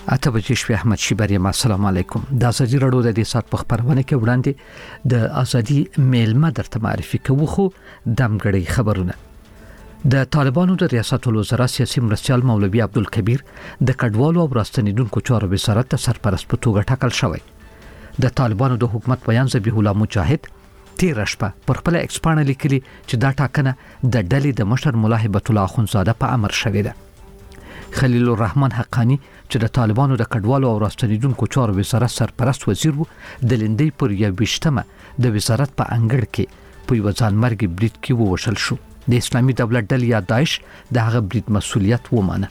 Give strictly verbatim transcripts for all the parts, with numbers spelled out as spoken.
اته بجې شپې احمد شیبری ما السلام علیکم. د ازادي رادیو د دې سات په خبرونه کې وړاندې د ازادي میلمه درته معرفي کوو. خو دمګړی خبرونه. د طالبانو د ریاست الوزرا سیاسي مرستیال مولوی عبدالکبیر د کډوالو او راستنیدونکو چارو وزارت ته سرپرست په توګه ټاکل شوی. د طالبانو د حکومت بیان ذبیح الله مجاهد تیر شپه پر خپل ایکسپانه لیکلي چې دا ټاکنه د ډلې د مشر مولا هیبت الله اخونزاده په امر شوې ده. خلیل الرحمن حقانی چې د طالبانو د کډوالو او راستنیدونکو چارو وزارت سرپرست وزیر وو، د لندې پر یوویشتمه د وزارت په انګړ کې په یو ځانمرګي برید کې ووژل شو. د اسلامي دولت ډلې یا داعش د هغه برید مسؤلیت ومانه.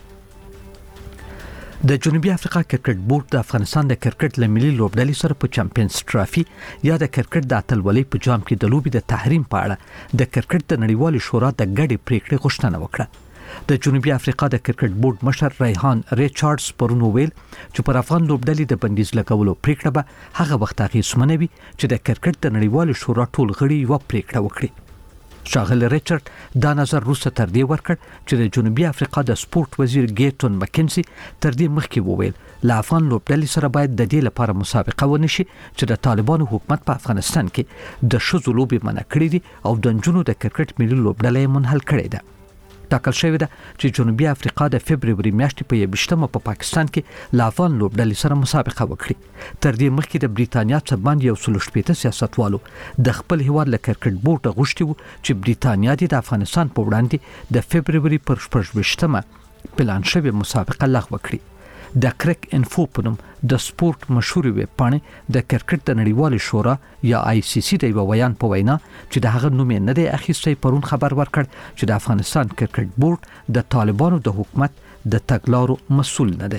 د جنوبي افریقا کرکټ بورډ د افغانستان د کرکټ لملي لوبډلې سره په چمپیونز ټرافي یا د کرکټ د اتلولۍ په جام کې د لوبي د تحریم په اړه د کرکټ د نړیوال شورا د ګډې پریکړې غوښتنه وکړه. د جنوبي افریقا د کرکټ بورډ مشر ریحان ریچارډز پرونو ویل چې پر افغان لوبډلې د بندیز لګولو پریکړه به هغه وخت اغیزمنه وي چې د کرکټ د نړیوال شورا ټول غړي یو پریکړه وکړي. شاغل ریچارډ دا نظر روسه تر دې ورکړ چې د جنوبي افریقا د سپورت وزیر ګیټون مکنزي تر دې مخکې وویل لا افغان لوبډلې سره باید د دې لپاره مسابقه ونشي چې د طالبانو حکومت په افغانستان کې د شذو لوبي منع کړې دي او د جنونو د کرکټ ملي لوبډلې منحل کړې ده. ټاکل شوی ده چې جنوبي افریقا د فبرवरी میاشتې په یوویشتمه په پاکستان کې لا افغان لوبډلې سره مسابقه وکړي. تر دې مخکې د بریتانیا څخه باندې یو سل شپږ سیاستوالو د خپل هیواد له کرکټ بورډ غوښتي وو چې بریتانیا د افغانستان په وړاندې د فبرवरी پر شپږویشتمه پلان شوی مسابقه لغوه کړي. د کرک انفو په نوم د سپورت مشهور ویب پاڼې د کرکټ د نړیوال شورا یا آی سی سی د بیان په وینا چې د هغه نوم نه دی اخیستی پرون خبر ورکړ چې د افغانستان کرکټ بورډ د طالبانو د حکومت د تګلارو مسؤل نه دی.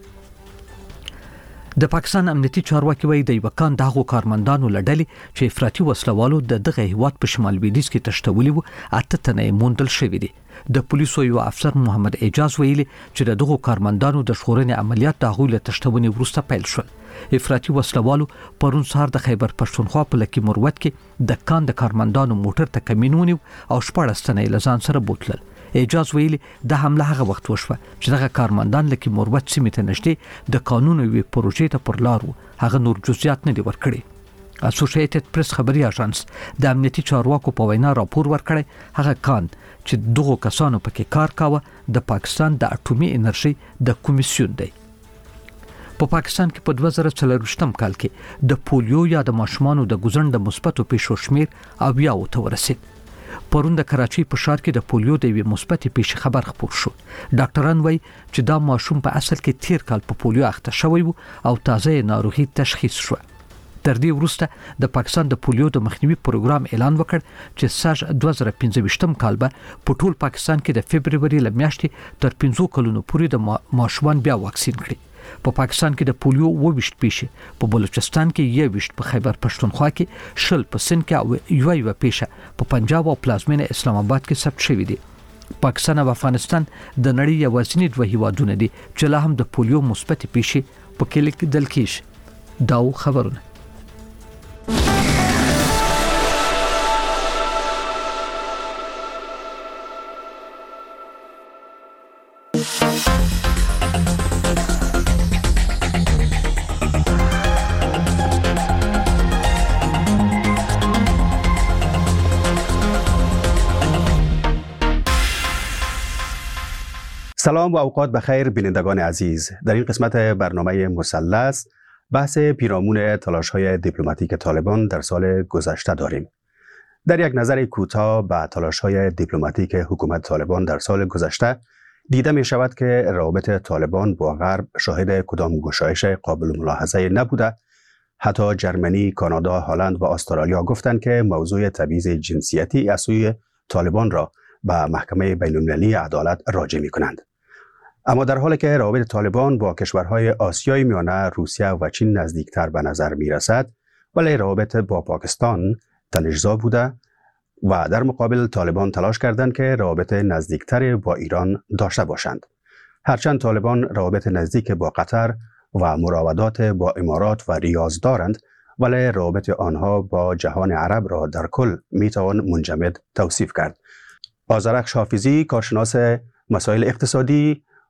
د پاکستان امنیتي چارواکي وایي د یوکان دغه کارمندانو لړلې چې افراطي وسلوالو د دغه هیواد په شمال لویدیځ کې تشتولي وو اته تنه موندل شوې دي. د پولیسو یو افسر محمد اعجاز ویلي چې د دغه کارمندانو د ژغورنې عملیات د هغوی له تشتونې وروسته پیل شول. افراطي وسلوالو پرون سهار د خیبر پښتونخوا په لکی مروت کې د کان د کارمندانو موټر ته کمین ونیو او شپږ تنه له ځان سره بوتلل. اعجاز ویلي د حمله هغه وخت وشوه چې دغه کارمندان لکه مروت سیمې ته نږدې د قانوني پروژې ته پر لار وو. هغه نور جزئیات نه دي ورکړي. اسوسییټډ پریس خبري اژانس د امنیتي چارواکو په وینا راپور ورکړی هغه کان چې دغه کسانو پکې کار کاوه د پاکستان د اټومي انرژي د کمیسیون دی. په پاکستان کې په دوه زره څلرویشتم کال کې د پولیو یا د ماشومانو د ګوزن د مثبتو پیښو شمیر اویاو ته ورسید. پرون د کراچۍ په ښار کې د پولیو د یوې مثبتې پیښې خبر خپور شو. ډاکټران وایي چې دا ماشوم په اصل کې تیر کال په پولیو اخته شوی وو او تازه ناروغي تشخیص شو. تر دې وروسته د پاکستان د پولیو د مخنیوي پروګرام اعلان وکړ چې ساج دوه زره پنځه کال به په ټول پاکستان کې د فبرवरी ل میاشتې تر پنځه کلونو پورې د ماشومان بیا واکسین کړي. په پا پاکستان کې د پولیو وویشت پیښې په بلوچستان کې یوویشت په خیبر پښتونخوا کې شل په سند کې او یو یو پیښه په پنجاب او پلازمینه اسلام آباد کې ثبت شوې دي. پاکستان او افغانستان د نړۍ یوازینی دوه هیوادونه دي چې لا هم د پولیو مثبت پیښې په کې لیدل کېږي. دا خبرونه سلام و اوقات بخیر بینندگان عزیز. در این قسمت برنامه مثلث بحث پیرامون تلاش‌های دیپلماتیک طالبان در سال گذشته داریم. در یک نظر کوتاه به تلاش‌های دیپلماتیک حکومت طالبان در سال گذشته دیده می شود که روابط طالبان با غرب شاهد کدام گشایش قابل ملاحظه نبوده. حتی جرمنی، کانادا، هلند و استرالیا گفتند که موضوع تبعیض جنسیتی از سوی طالبان را به محکمه بین‌المللی عدالت راجع می کنند. اما در حالی که روابط طالبان با کشورهای آسیای میانه، روسیه و چین نزدیکتر به نظر می رسد، ولی روابط با پاکستان تنش‌زا بوده و در مقابل طالبان تلاش کردند که روابط نزدیکتر با ایران داشته باشند. هرچند طالبان روابط نزدیک با قطر و مراودات با امارات و ریاض دارند، ولی روابط آنها با جهان عرب را در کل می توان منجمد توصیف کرد. آذرخش حافظی، کارشناس مسائل اقتصادی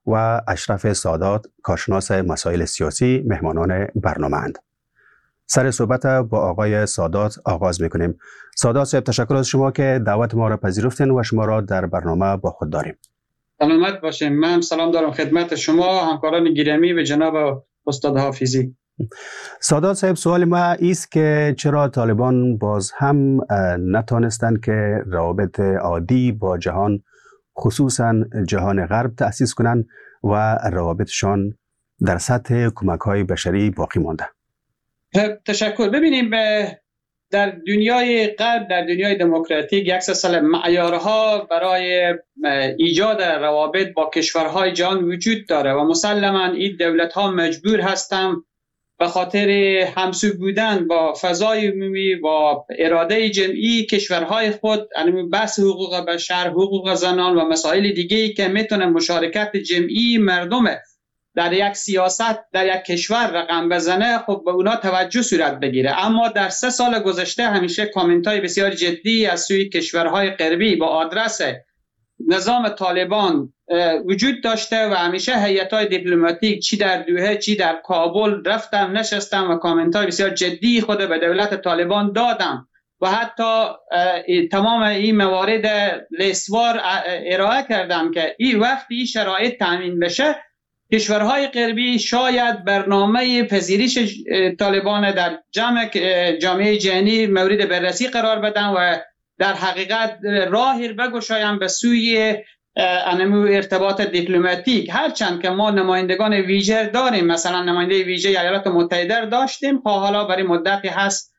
و اشرف سادات، کارشناس مسائل سیاسی، مهمانان برنامه اند. سر صحبت با آقای سادات آغاز میکنیم. سادات صاحب، تشکر از شما که دعوت ما را پذیرفتین و شما را در برنامه با خود داریم. سلامت باشین. من سلام دارم خدمت شما همکاران گرامی و جناب استاد حافظی. سادات صاحب، سوال ما است که چرا طالبان باز هم نتانستند که روابط عادی با جهان، خصوصا جهان غرب تأسیس کنند و روابطشان در سطح کمک‌های بشری باقی مانده؟ تشکر. ببینیم در دنیای غرب، در دنیای دموکراتیک یک سلسله معیارها برای ایجاد روابط با کشورهای جهان وجود داره و مسلماً این دولت‌ها مجبور هستند به خاطر همسو بودن با فضای عمومی و اراده جمعی کشورهای خود، یعنی بحث حقوق بشر، حقوق زنان و مسائل دیگه‌ای که میتونه مشارکت جمعی مردم در یک سیاست در یک کشور رقم بزنه، خب به اونا توجه صورت بگیره. اما در سه سال گذشته همیشه کامنت‌های بسیار جدی از سوی کشورهای غربی با آدرس نظام طالبان وجود داشته و همیشه هیئت‌های دیپلماتیک چی در دوحه چی در کابل رفتن نشستن و کامنت‌های بسیار جدی خود به دولت طالبان دادن و حتی تمام این موارد لیستوار ارائه کردن که این وقتی این شرایط تامین بشه، کشورهای غربی شاید برنامه پذیرش طالبان در جمع جامعه جهانی مورد بررسی قرار بدن و در حقیقت راهی بگشایم به سوی انمو ارتباط دیپلماتیک. هرچند که ما نمایندگان ویژه داریم، مثلا نماینده ویژه ایالات متحده داشتیم، حالا برای مدتی هست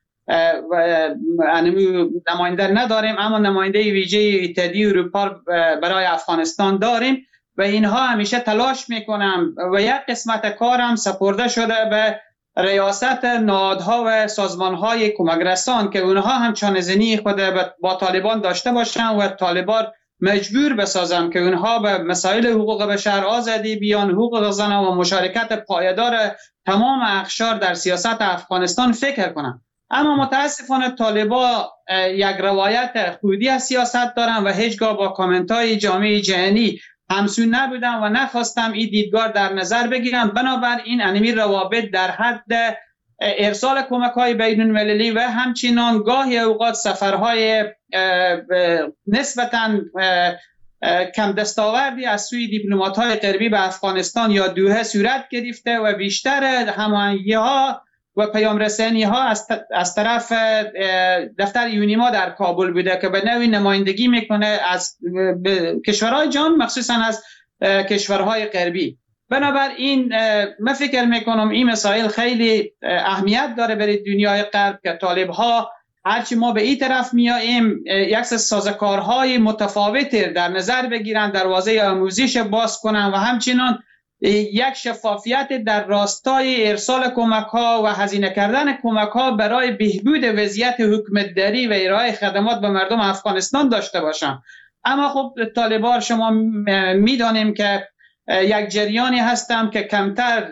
انمو نماینده نداریم، اما نماینده ویژه اتحادیه اروپا برای افغانستان داریم و اینها همیشه تلاش میکنن و یک قسمت کارم سپرده شده به ریاست نهادها و سازمانهای کمک رسان که اونها هم چانه‌زنی خود با طالبان داشته باشن و طالبان مجبور بسازن که اونها به مسائل حقوق بشر، آزادی بیان، حقوق زنان و مشارکت پایدار تمام اقشار در سیاست افغانستان فکر کنن. اما متاسفانه طالبان یک روایت خودی از سیاست دارن و هیچگاه با کامنت‌های جامعه جهانی همسو نبودن و نخواستم این دیدگاه در نظر بگیرم. بنابراین انمی روابط در حد ارسال کمک‌های بین‌المللی و همچنان گاهی اوقات سفرهای نسبتاً کم دستاوردی از سوی دیپلمات‌های غربی به افغانستان یا دوحه صورت گرفته و بیشتر هماهنگی‌ها و پیام رسانی‌ها از, از طرف دفتر یونیما در کابل بوده که به نوعی نمایندگی میکنه از کشورهای جهان، مخصوصاً از کشورهای غربی. بنابراین من فکر میکنم این مسائل خیلی اهمیت داره برای دنیای غرب که طالب‌ها هرچی ما به این طرف میاییم یک سازوکارهای متفاوتی در نظر بگیرن، دروازه آموزش باز کنن و همچنان یک شفافیت در راستای ارسال کمک‌ها و هزینه کردن کمک‌ها برای بهبود وضعیت حکومتداری و ارائه خدمات به مردم افغانستان داشته باشن. اما خب طالبان شما میدانیم که یک جریانی هستم که کمتر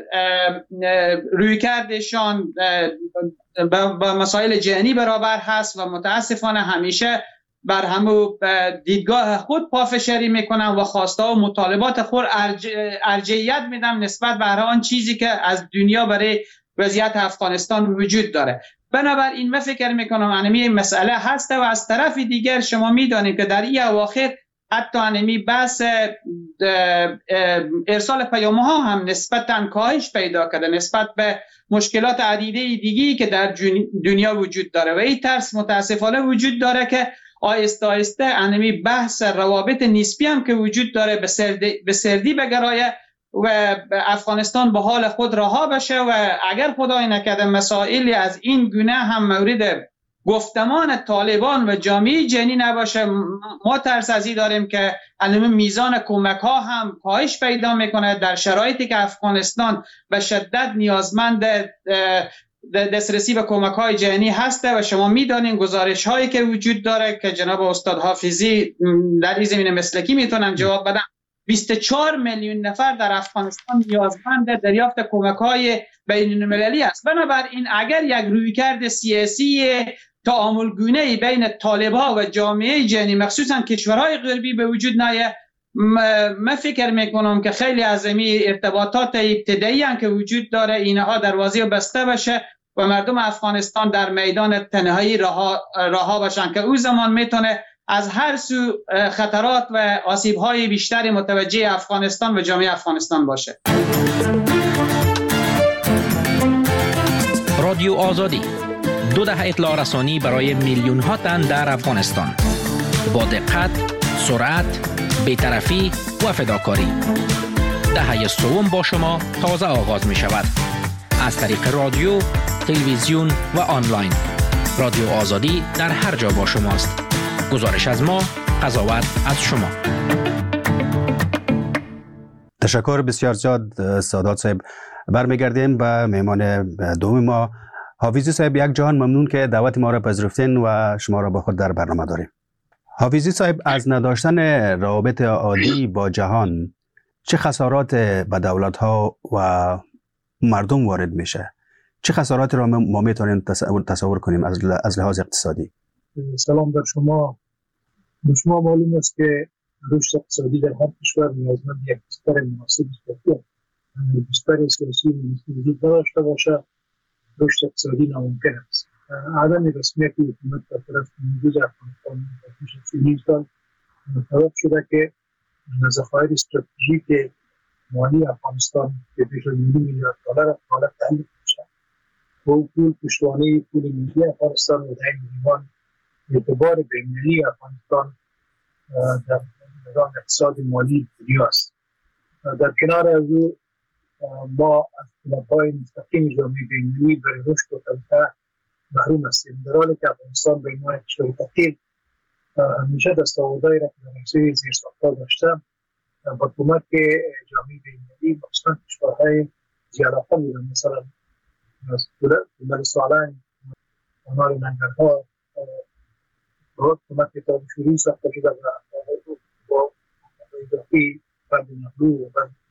رویکردشان با مسائل جهانی برابر هست و متاسفانه همیشه بر همو دیدگاه خود پافشاری میکنن و خواسته و مطالبات خود ارج... ارجحیت میدن نسبت به هر آن چیزی که از دنیا برای وضعیت افغانستان وجود داره. بنابراین من فکر میکنم انمی مسئله هست و از طرف دیگر شما میدانید که در این اواخر حتی انمی بحث ارسال پیام‌ها هم نسبتاً کاهش پیدا کرده نسبت به مشکلات عدیده دیگی که در دنیا وجود داره و این ترس متاسفانه وجود داره که آهسته آهسته انمی بحث روابط نسبی هم که وجود داره به سردی, به سردی بگرایه و افغانستان به حال خود رها بشه و اگر خدای نکرده مسائلی از این گونه هم مورد گفتمان طالبان و جامعه جهانی نباشه، ما ترس از این داریم که الان میزان کمک ها هم کاهش پیدا میکنه در شرایطی که افغانستان به شدت نیازمند دسترسی به کمک های جهانی هسته و شما میدانین گزارش هایی که وجود داره که جناب استاد حافظی در این زمینه مسلکی میتونن جواب بدن. بیست و چهار میلیون نفر در افغانستان نیازمند دریافت کمک های بین المللی است. بنابراین اگر یک رویکرد سیاسی تعامل گونه‌ای بین طالب‌ها و جامعه جهانی مخصوصا کشورهای غربی به وجود نیاید، من فکر میکنم که خیلی از این ارتباطات ابتدایی هم که وجود داره اینها دروازه بسته بشه و مردم افغانستان در میدان تنهایی رها رها باشن که او زمان میتونه از هر سو خطرات و آسیب‌های بیشتری متوجه افغانستان و جامعه افغانستان باشه. رادیو آزادی، دو دهه اطلاع رسانی برای میلیون ها تن در افغانستان، با دقت، سرعت، بی‌طرفی و فداکاری. دهه سوم با شما تازه آغاز می شود. از طریق رادیو، تلویزیون و آنلاین. رادیو آزادی در هر جا با شماست. گزارش از ما، قضاوت از شما. تشکر بسیار زیاد سادات صاحب. برمیگردیم به مهمان دوم ما. حافظی صاحب، یک جهان ممنون که دعوت ما را پذیرفتین و شما را با خود در برنامه داریم. حافظی صاحب، از نداشتن روابط عادی با جهان چه خسارات به دولت‌ها و مردم وارد میشه؟ چه خسارات را ما میتونیم تصور کنیم از از لحاظ اقتصادی؟ سلام بر شما. به شما معلوم است که رشد اقتصادی در هر کشور نیازمند یک بستر مناسب است. بستر سیاسی وجود داشته باشه، رشد اقتصادی ناممکن است. عدم رسمیت حکومت در طرف موجود افغانستان در پیش از چهل سال سبب شده که ذخایر استراتژیک مالی افغانستان که بیش از نیم میلیارد دلار حالت تحلیل میشه و پول پشتوانه پول ملی افغانستان و در این زمان اعتبار بین‌المللی افغانستان در نظام اقتصاد مالی دنیاست. در کنار از او ما از کمک‌های مستقیم جامعه بین‌المللی برای رشد و توسعه محروم هستیم، در حالی که افغانستان به عنوان کشور فقیر همیشه دستاوردهایی را که در حوزه زیرساخت‌ها داشته با کمک جامعه بین‌المللی مخصوصاً کشورهای زیادتر بودن، مثلا دولت سالنگ، آنار ننگرها با کمک دانشجویی ساخته شده و با اضافی بند نهرو و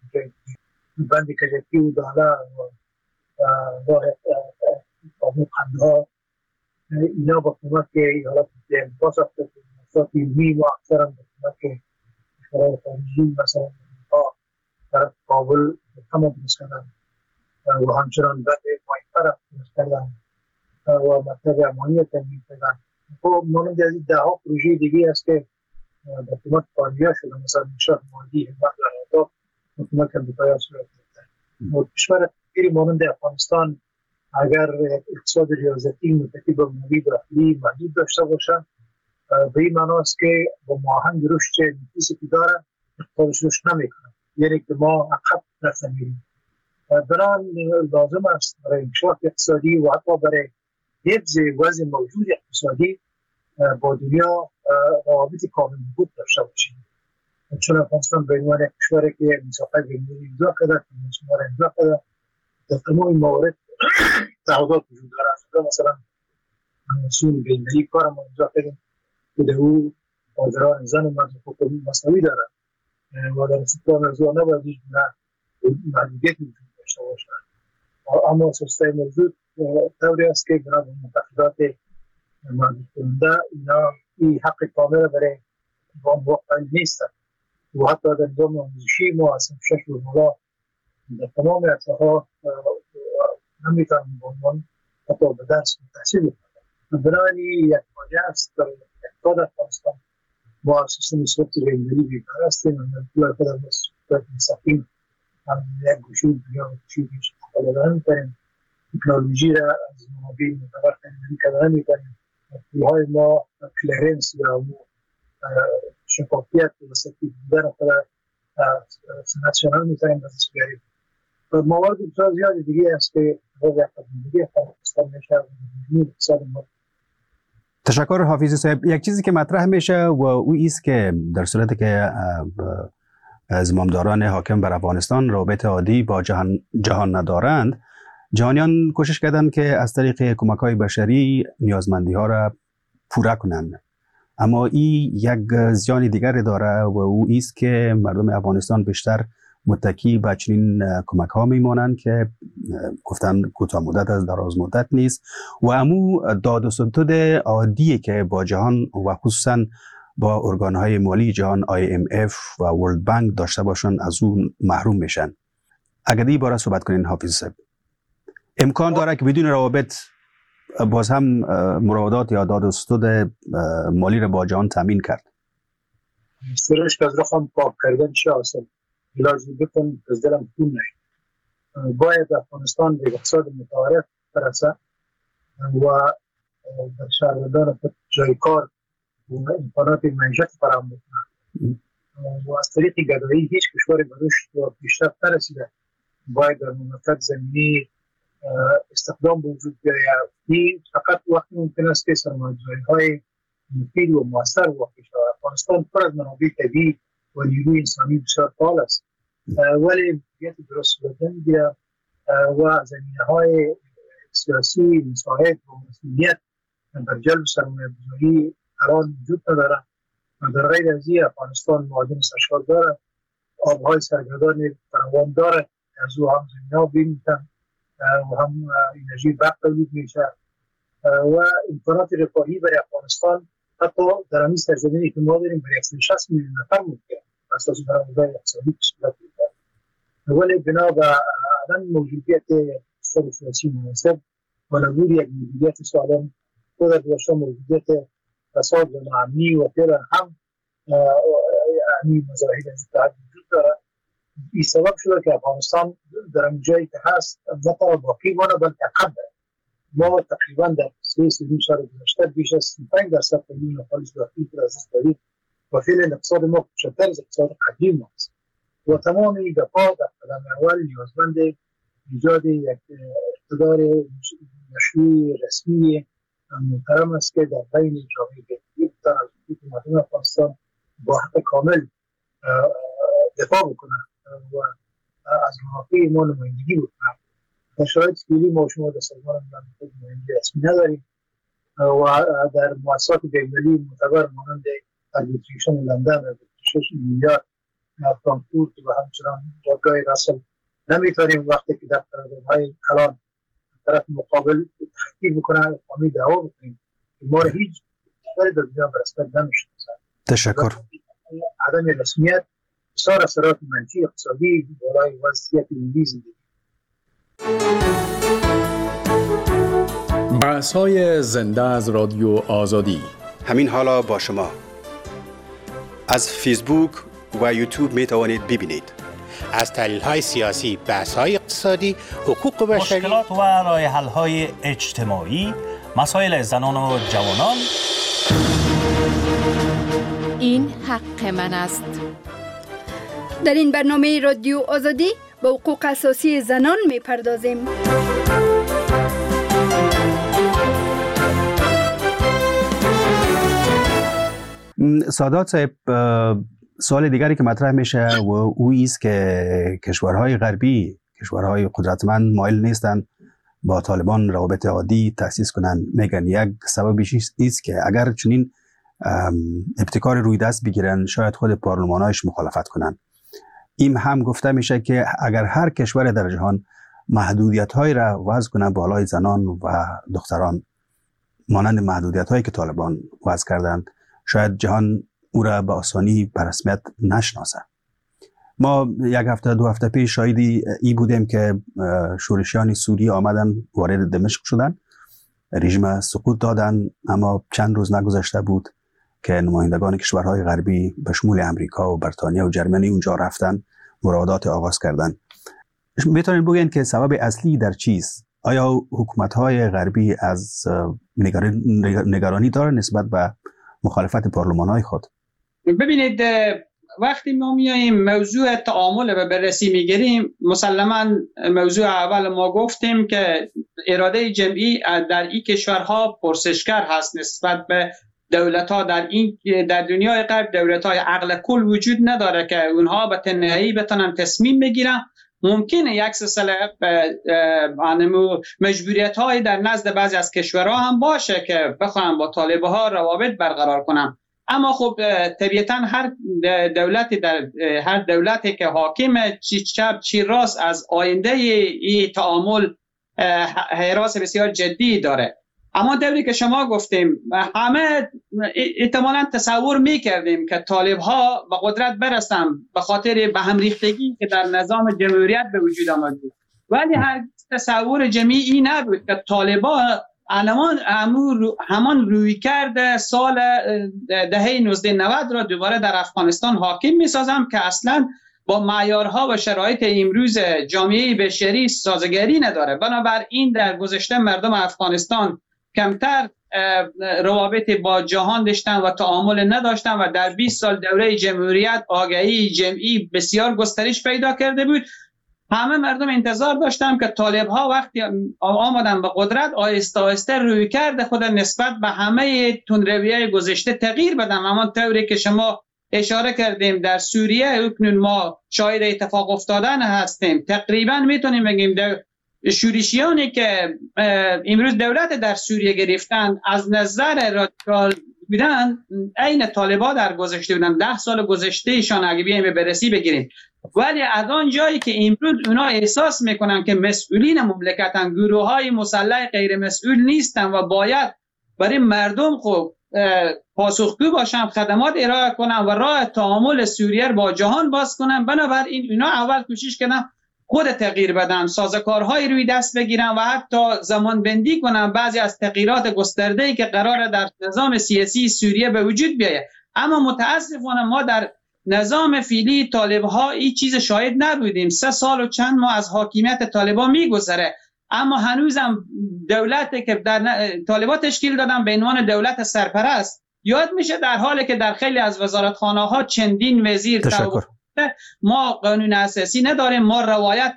بند کجکی و داله و راه قانون قندها، اینا با کمک ایالات متحده امریکا ساخته شده. مؤسسات علمی و اکثرا با کمک کشورهای خارجی مثلا امریکا طرف کابل تمام درست کردن و همچنان بند ماهی طرف درست کردن و مرکز امانی تامین کردن. خب مانند از این ده ها پروژه دیگه است که با کمک خارجی‌ها شده، مثلا انشاء مالی همت و اهداف با کمک امریکایی صورت گرفته. و کشور فقیری مانند افغانستان اگر اقتصاد ریاضتی متکی به مالی داخلی محدود داشته باشند، به این معنی است که با ماهنگ رشد نفیسی که داره اقتصادش رشد نمیکنه، یعنی که ما عقب رفته میریم. برای لازم است برای انکشاف اقتصادی و حتی برای حفظ وضع موجود اقتصادی با دنیا روابط کامل بود داشته باشیم. چون افغانستان به عنوان کشوری که میثاق بین‌المللی امضا کرده، کنوانسیون را امضا کرده، در تمام موارد تعهدات وجود دارد. مثلا کنوانسیون بین‌المللی کار ما امضا کردیم که در او حاضران زن و مرد حقوق مساوی دارد و در استقلال موضوع نباید هیچ محدودیت وجود داشته باشد. اما سیستم موجود طوری است که بنا به معتقدات محدود کننده اینا این حق کامل برای نظام واقعا نیست و حتی در نظام آموزشی ما از شش و مولا در تمام عرصه‌ها نمیتونیم به عنوان حتی به درس تحصیل کنیم. بنابراین یک واجه است در اقتصاد افغانستان ما سیستم صورت بین‌المللی بیکار هستیم و در طول خود صورت مستقیم هم یک گوشی دنیا و گوشی بیش استفاده نمی‌کنیم. تکنولوژی را از منابع معتبر تامین کردن نمی‌کنیم. پول‌های ما کلرنس یا شفافیت و سفید بودن خود صنعت شنان می‌تونیم دستش بیاریم. موارد بسیار زیاد دیگه است که وضع اقتصادی افغانستان میشه و اقتصاد ما. تشکر حافظی صاحب. یک چیزی که مطرح میشه و او است که در صورتی که زمامداران حاکم بر افغانستان رابطه عادی با جهان جهان ندارند، جهانیان کوشش کردند که از طریق کمک‌های بشری نیازمندی‌ها را پورا کنند. اما این یک زیان دیگر داره و او است که مردم افغانستان بیشتر متکی به چنین کمک‌ها میمانند که گفتن کوتاه مدت از دراز مدت نیست و امو داد و ستد عادی که با جهان و خصوصا با ارگانهای مالی جهان آی ام اف و ورلد بانک داشته باشن از اون محروم میشن. اگر این باره صحبت کنین حافظ صاحب، امکان داره که بدون روابط باز هم مراودات یا داد و ستد مالی را با جهان تامین کرد؟ سرش که از رخم پاک کردن چه آسان لازم بکن از دلم خون نشد. باید افغانستان به اقتصاد متعارف برسه و در شهروندان جای کار و امکانات معیشت فراهم بکنه و از طریق گدایی هیچ کشور به رشد و پیشرفت نرسیده. باید در مملکت زمینی استخدام به وجود بیاید. این فقط وقتی ممکن است که سرمایه‌گذاری‌های مفید و مؤثر واقع شود. افغانستان پر از منابع طبیعی و نیروی انسانی بسیار فعال است، ولی مدیریت درست صورت نمی‌گیرد و زمینه‌های سیاسی مساعد و مسئولیت در جلب سرمایه‌گذاری الان وجود ندارد. در غیر از این افغانستان معادن سرشار دارد، آبهای سرگردان فراوان دارد، از او هم زمینه‌ها بیمیتن و هم انرژی برق تولید میشه و امکانات رفاهی برای افغانستان حتی در همین سرزمینی که ما داریم برای صد و شصت میلیون نفر ممکن اساس درآمدهای اقتصادی به صورت می‌گیرد، ولی بنا به عدم موجودیت اقتصاد سیاسی مناسب و نبود یک مدیریت سالم و در گذشته موجودیت فساد و ناامنی و فعلا هم همین مظاهر از اتحاد وجود دارد. این سبب شده که افغانستان در این جایی که هست نه تنها باقی مانه بلکه عقب دارد. ما تقریبا در سه سه سال گذشته بیش از سی و پنج درصد تولید ناخالص داخلی را از دست دادیم و فعلا اقتصاد ما کوچکتر از اقتصاد قدیم است و تمام این دفعه در قدم اول نیازمند ایجاد یک اقتدار مشروع رسمی محترم است که در بین جامعه بتواند از حکومت افغانستان با حق کامل دفاع بکنه و از منافع ما نمایندگی بکنه. در شرایط فعلی ما شما در سازمان ملل نمایندگی رسمی نداریم و در مؤسسات بین‌المللی معتبر مانند اربیتریشن لندن، اربیتریشن نیویورک، فرانکفورت و همچنان جایگاه رسل نمیتونیم وقتی که در قراردادهای کلان طرف مقابل تحقیق بکنن قانونی دعوا بکنیم که ما را هیچ کشوری در دنیا به رسمیت نمی‌شناسد. تشکر. عدم رسمیت بسیار اثرات منفی اقتصادی برای وضعیت ملی زندگی. بحث‌های زنده از رادیو آزادی همین حالا با شما از فیسبوک و یوتیوب می توانید ببینید. از تحلیل‌های سیاسی، بحث‌های اقتصادی، حقوق بشری، مشکلات و راه حل‌های اجتماعی، مسائل زنان و جوانان. این حق من است. در این برنامه رادیو آزادی به حقوق اساسی زنان می‌پردازیم. سادات صاحب، سوال دیگری که مطرح میشه و او است که کشورهای غربی، کشورهای قدرتمند مایل نیستند با طالبان روابط عادی تأسیس کنند. میگن یک سببش است که اگر چنین ابتکار روی دست بگیرن شاید خود پارلمانایش مخالفت کنند. این هم گفته میشه که اگر هر کشور در جهان محدودیت‌های را وضع کنند بالای زنان و دختران مانند محدودیت‌هایی که طالبان وضع کردند، شاید جهان او را به آسانی به رسمیت نشناسه. ما یک هفته دو هفته پیش شاهدی ای بودیم که شورشیان سوری آمدن وارد دمشق شدن، رژیم سقوط دادن، اما چند روز نگذشته بود که نمایندگان کشورهای غربی به شمول امریکا و بریتانیا و جرمنی اونجا رفتن، مراودات آغاز کردن. میتونید بگین که سبب اصلی در چیست؟ آیا حکومت‌های غربی از نگرانی داره نسبت به مخالفت پارلمان‌های خود؟ ببینید، وقتی ما میاییم موضوع تعامل و بررسی میگیریم، مسلماً موضوع اول ما گفتیم که اراده جمعی در این کشورها پرسشگر هست نسبت به دولت‌ها. در این در دنیای غرب دولت‌های عقل کل وجود نداره که اونها به تنهایی بتونن تصمیم بگیرن. ممکنه یک سلسله مجبوریت‌های در نزد بعضی از کشورها هم باشه که بخوان با طالب‌ها روابط برقرار کنن، اما خب طبیعتاً هر دولتی در هر دولتی که حاکم چی چپ چی راست از آینده این تعامل حراس بسیار جدی داره. اما طوری که شما گفتیم همه احتمالاً تصور میکردیم که طالب ها به قدرت برسن به خاطر به هم ریختگی که در نظام جمهوریت به وجود آمد بود، ولی هر تصور جمعی نبود که طالبا همان همان روی کرده سال دهه نوزده نود را دوباره در افغانستان حاکم میسازم که اصلاً با معیارها و شرایط امروز جامعه بشری سازگاری نداره. بنابراین در گذشته مردم افغانستان کمتر روابط با جهان داشتن و تعامل نداشتن و در بیست سال دوره جمهوریت آگاهی جمعی بسیار گسترش پیدا کرده بود. همه مردم انتظار داشتن که طالب ها وقتی آمدن به قدرت آهسته آهسته روی کرده خود نسبت به همه تندروی‌های گذشته تغییر بدن. اما طوری که شما اشاره کردیم در سوریه اکنون ما شاهد اتفاق افتادن هستیم. تقریبا میتونیم بگیم شورشیانی که امروز دولت در سوریه گرفتن از نظر رادیکال بودن عین طالبان در گذشته بودن. ده سال گذشته ایشان اگه بیایم بررسی بگیریم، ولی از آن جایی که امروز اونا احساس میکنن که مسئولین مملکتن، گروه های مسلح غیر مسئول نیستن و باید برای مردم خوب پاسخگو باشن، خدمات ارائه کنن و راه تعامل سوریه با جهان باز کنن. بنابراین اینا اول کوشش کردن خود تغییر بدن، سازوکارهای روی دست بگیرن و حتی زمان بندی کنن بعضی از تغییرات گسترده‌ای که قراره در نظام سیاسی سوریه به وجود بیاید. اما متاسفانه ما در نظام فعلی طالب‌ها این چیز شاهد نبودیم. سه سال و چند ماه از حاکمیت طالبان میگذره، اما هنوزم دولتی که در طالبان تشکیل دادن به عنوان دولت سرپرست یاد میشه، در حالی که در خیلی از وزارتخانه‌ها چندین وزیر تشکر. ما قانون اساسی نداریم، ما روایت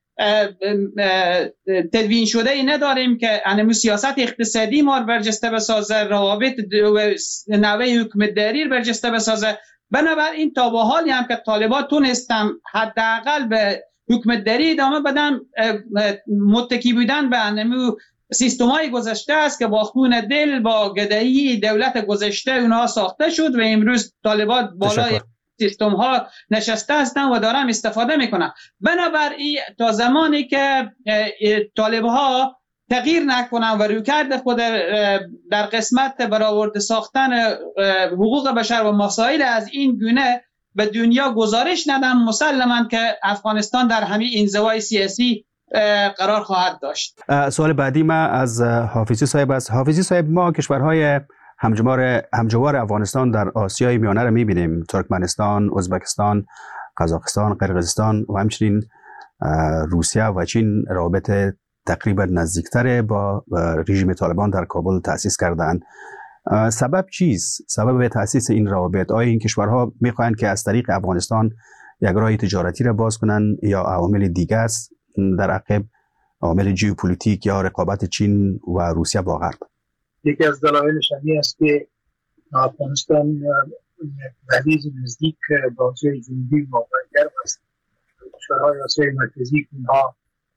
تدوین شده ای نداریم که انمو سیاست اقتصادی ما برجسته بسازه، روابط نوع حکومتداری برجسته بسازه. بنابراین تا به حالی هم که طالبان تونستن حداقل به حکومتداری ادامه بدن، متکی بودن به انمو سیستم‌های گذشته است که با خون دل با گدایی دولت گذشته اونها ساخته شد و امروز طالبان بالای سیستم ها نشسته هستن و دارن استفاده میکنن. بنابراین تا زمانی که طالب ها تغییر نکنن و رویکرد خود در قسمت برآورده ساختن حقوق بشر و مسائل از این گونه به دنیا گزارش ندن، مسلماً که افغانستان در همین انزوای سیاسی قرار خواهد داشت. سوال بعدی ما از حافظی صاحب است. حافظی صاحب، ما کشورهای همجوار همجوار افغانستان در آسیای میانه را می‌بینیم: ترکمنستان، ازبکستان، قزاقستان، قرقیزستان و همچنین روسیه و چین روابط تقریبا نزدیکتر با رژیم طالبان در کابل تأسیس کردند. سبب چیست؟ سبب تأسیس این روابط؟ آیا این کشورها می‌خواهند که از طریق افغانستان یک راه تجارتی را باز کنند یا عوامل دیگر است در عقب، عوامل ژئوپلیتیک یا رقابت چین و روسیه با غرب؟ یکی از دلایلش این است که افغانستان دهلیز نزدیک به آسیای جنوبی واقع است. کشورهای آسیای مرکزی اینها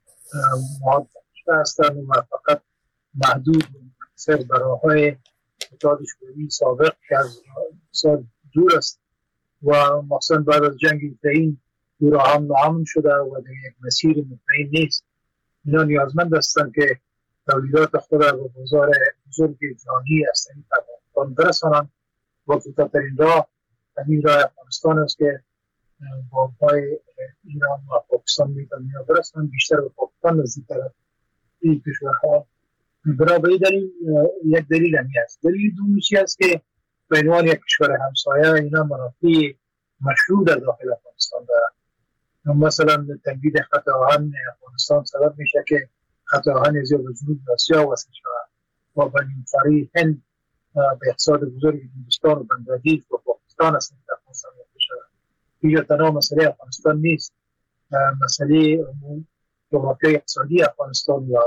محاط هستند و فقط محدود منحصر به راه‌های دانشجویی سابق که از سال دور است و مخصوصا بعد از جنگ اوکراین دور هم ناامن شده و در یک مسیر مطمئن نیست. اینا نیازمند هستند که تولیدات خود را به بازار بزرگ جهانی از طریق افغانستان برسانند و کوتاه‌ترین راه همین راه افغانستان است که با پای ایران و پاکستان میتونن برسانند، بیشتر به پاکستان نزدیک‌تر این کشورها. برای دلیل یک دلیل همی است. دلیل دومی است که به عنوان یک کشور همسایه اینا منافع مشروع در داخل افغانستان دارند. مثلا تنبیه خط آهن افغانستان سبب میشه که خط آهن از جنوب آسیا وصل شود و به نیمکره هند به اقتصاد بزرگ هندوستان و بنگلادیش و پاکستان است که افغانستان وصل شود. اینجا تنها مسئله افغانستان نیست، مسئله جغرافیای اقتصادی افغانستان و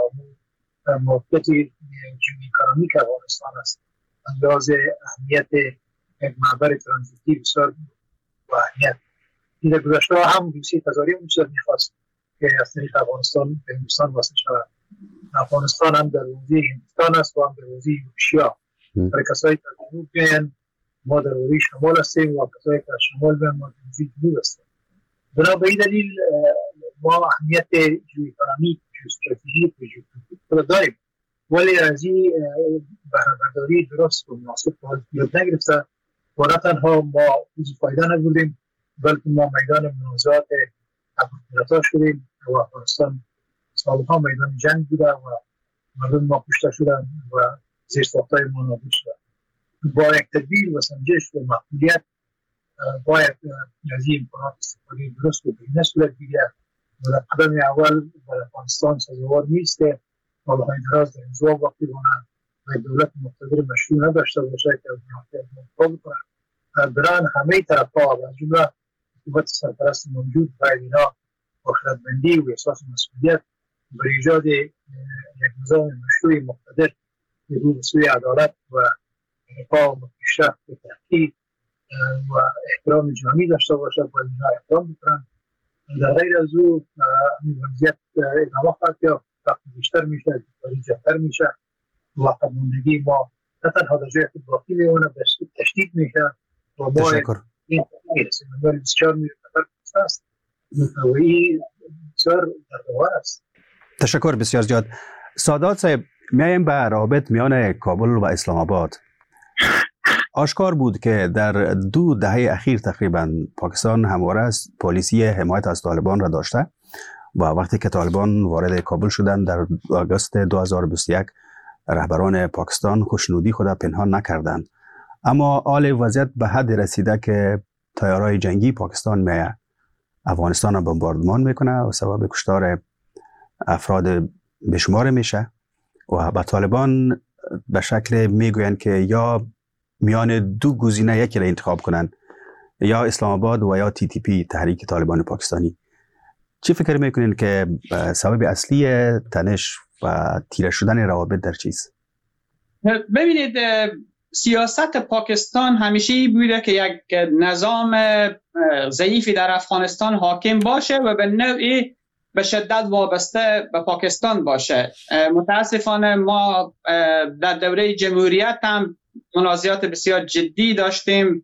موقعیت جیواپولیتیک افغانستان است. اندازه اهمیت یک معبر ترانزیتی بسیار با اهمیت. این در گذشته هم روسیه تزاری اونچه میخواست که از طریق افغانستان به هندوستان وصل شود. افغانستان هم در حوزه هندوستان است و هم در حوزه روسیه. برای کسایی که در جنوب بیاین ما در حوزه شمال هستیم و کسایی که در شمال بیاین ما در حوزه جنوب هستیم. بنا به این دلیل ما اهمیت جیواپولیتیک، جیواستراتژی و ژئوپلیتیک را داریم. ولی از این بهره‌برداری درست و مناسب یاد نگرفته و نه تنها ما چیزی فایده نبردیم بلکه ما میدان منازعات ابوالفضل شدیم و افغانستان سالها میدان جنگ بوده و مردم ما کشته شدن و زیر ساختای ما نابود شدن. با یک تدبیر و سنجش و مسئولیت باید از این امکانات استفاده درست و به صورت دیگر و در قدم اول در افغانستان سازگار نیست که سالهای دراز در انزوا باقی بماند و دولت مقتدر مشروع نداشته باشه که از مناطق منتخب بکنند. برای همه طرف‌ها و از جمله حکومت سرپرست موجود باید اینا با خردمندی و احساس مسئولیت بر ایجاد یک نظام مشروع مقتدر که رو به سوی عدالت و رفاه و پیشرفت و تحقیق و احترام جهانی داشته باشه و اینا احترام بکنند. در غیر از او این وضعیت ادامه خواهد یافت، وقتی بیشتر میشه، بیشتری جهتر میشه و فرماندگی ما نه تنها در جای خود باقی میمونه تشدید میشه و ما این میرسیم. بسیار میرسیم است و این بسیار دردآور است. تشکر بسیار زیاد. سادات صاحب، میایم به روابط میان کابل و اسلام آباد. آشکار بود که در دو دهه اخیر تقریبا پاکستان همواره از پالیسی حمایت از طالبان را داشته و وقتی که طالبان وارد کابل شدند در آگوست دو هزار و بیست و یک رهبران پاکستان خوشنودی خود پنهان نکردند، اما حال وضعیت به حد رسیده که تیارهای جنگی پاکستان میه افغانستان را بمباردمان میکنه و سبب کشتار افراد بشمار میشه و به طالبان به شکل میگویند که یا میان دو گزینه یکی را انتخاب کنند، یا اسلام آباد و یا تی تی پی، تحریک طالبان پاکستانی. چی فکر میکنین که سبب اصلی تنش و تیره شدن روابط در چیست؟ ببینید، سیاست پاکستان همیشه بوده که یک نظام ضعیفی در افغانستان حاکم باشه و به نوعی به شدت وابسته به پاکستان باشه. متاسفانه ما در دوره جمهوریت هم منازعات بسیار جدی داشتیم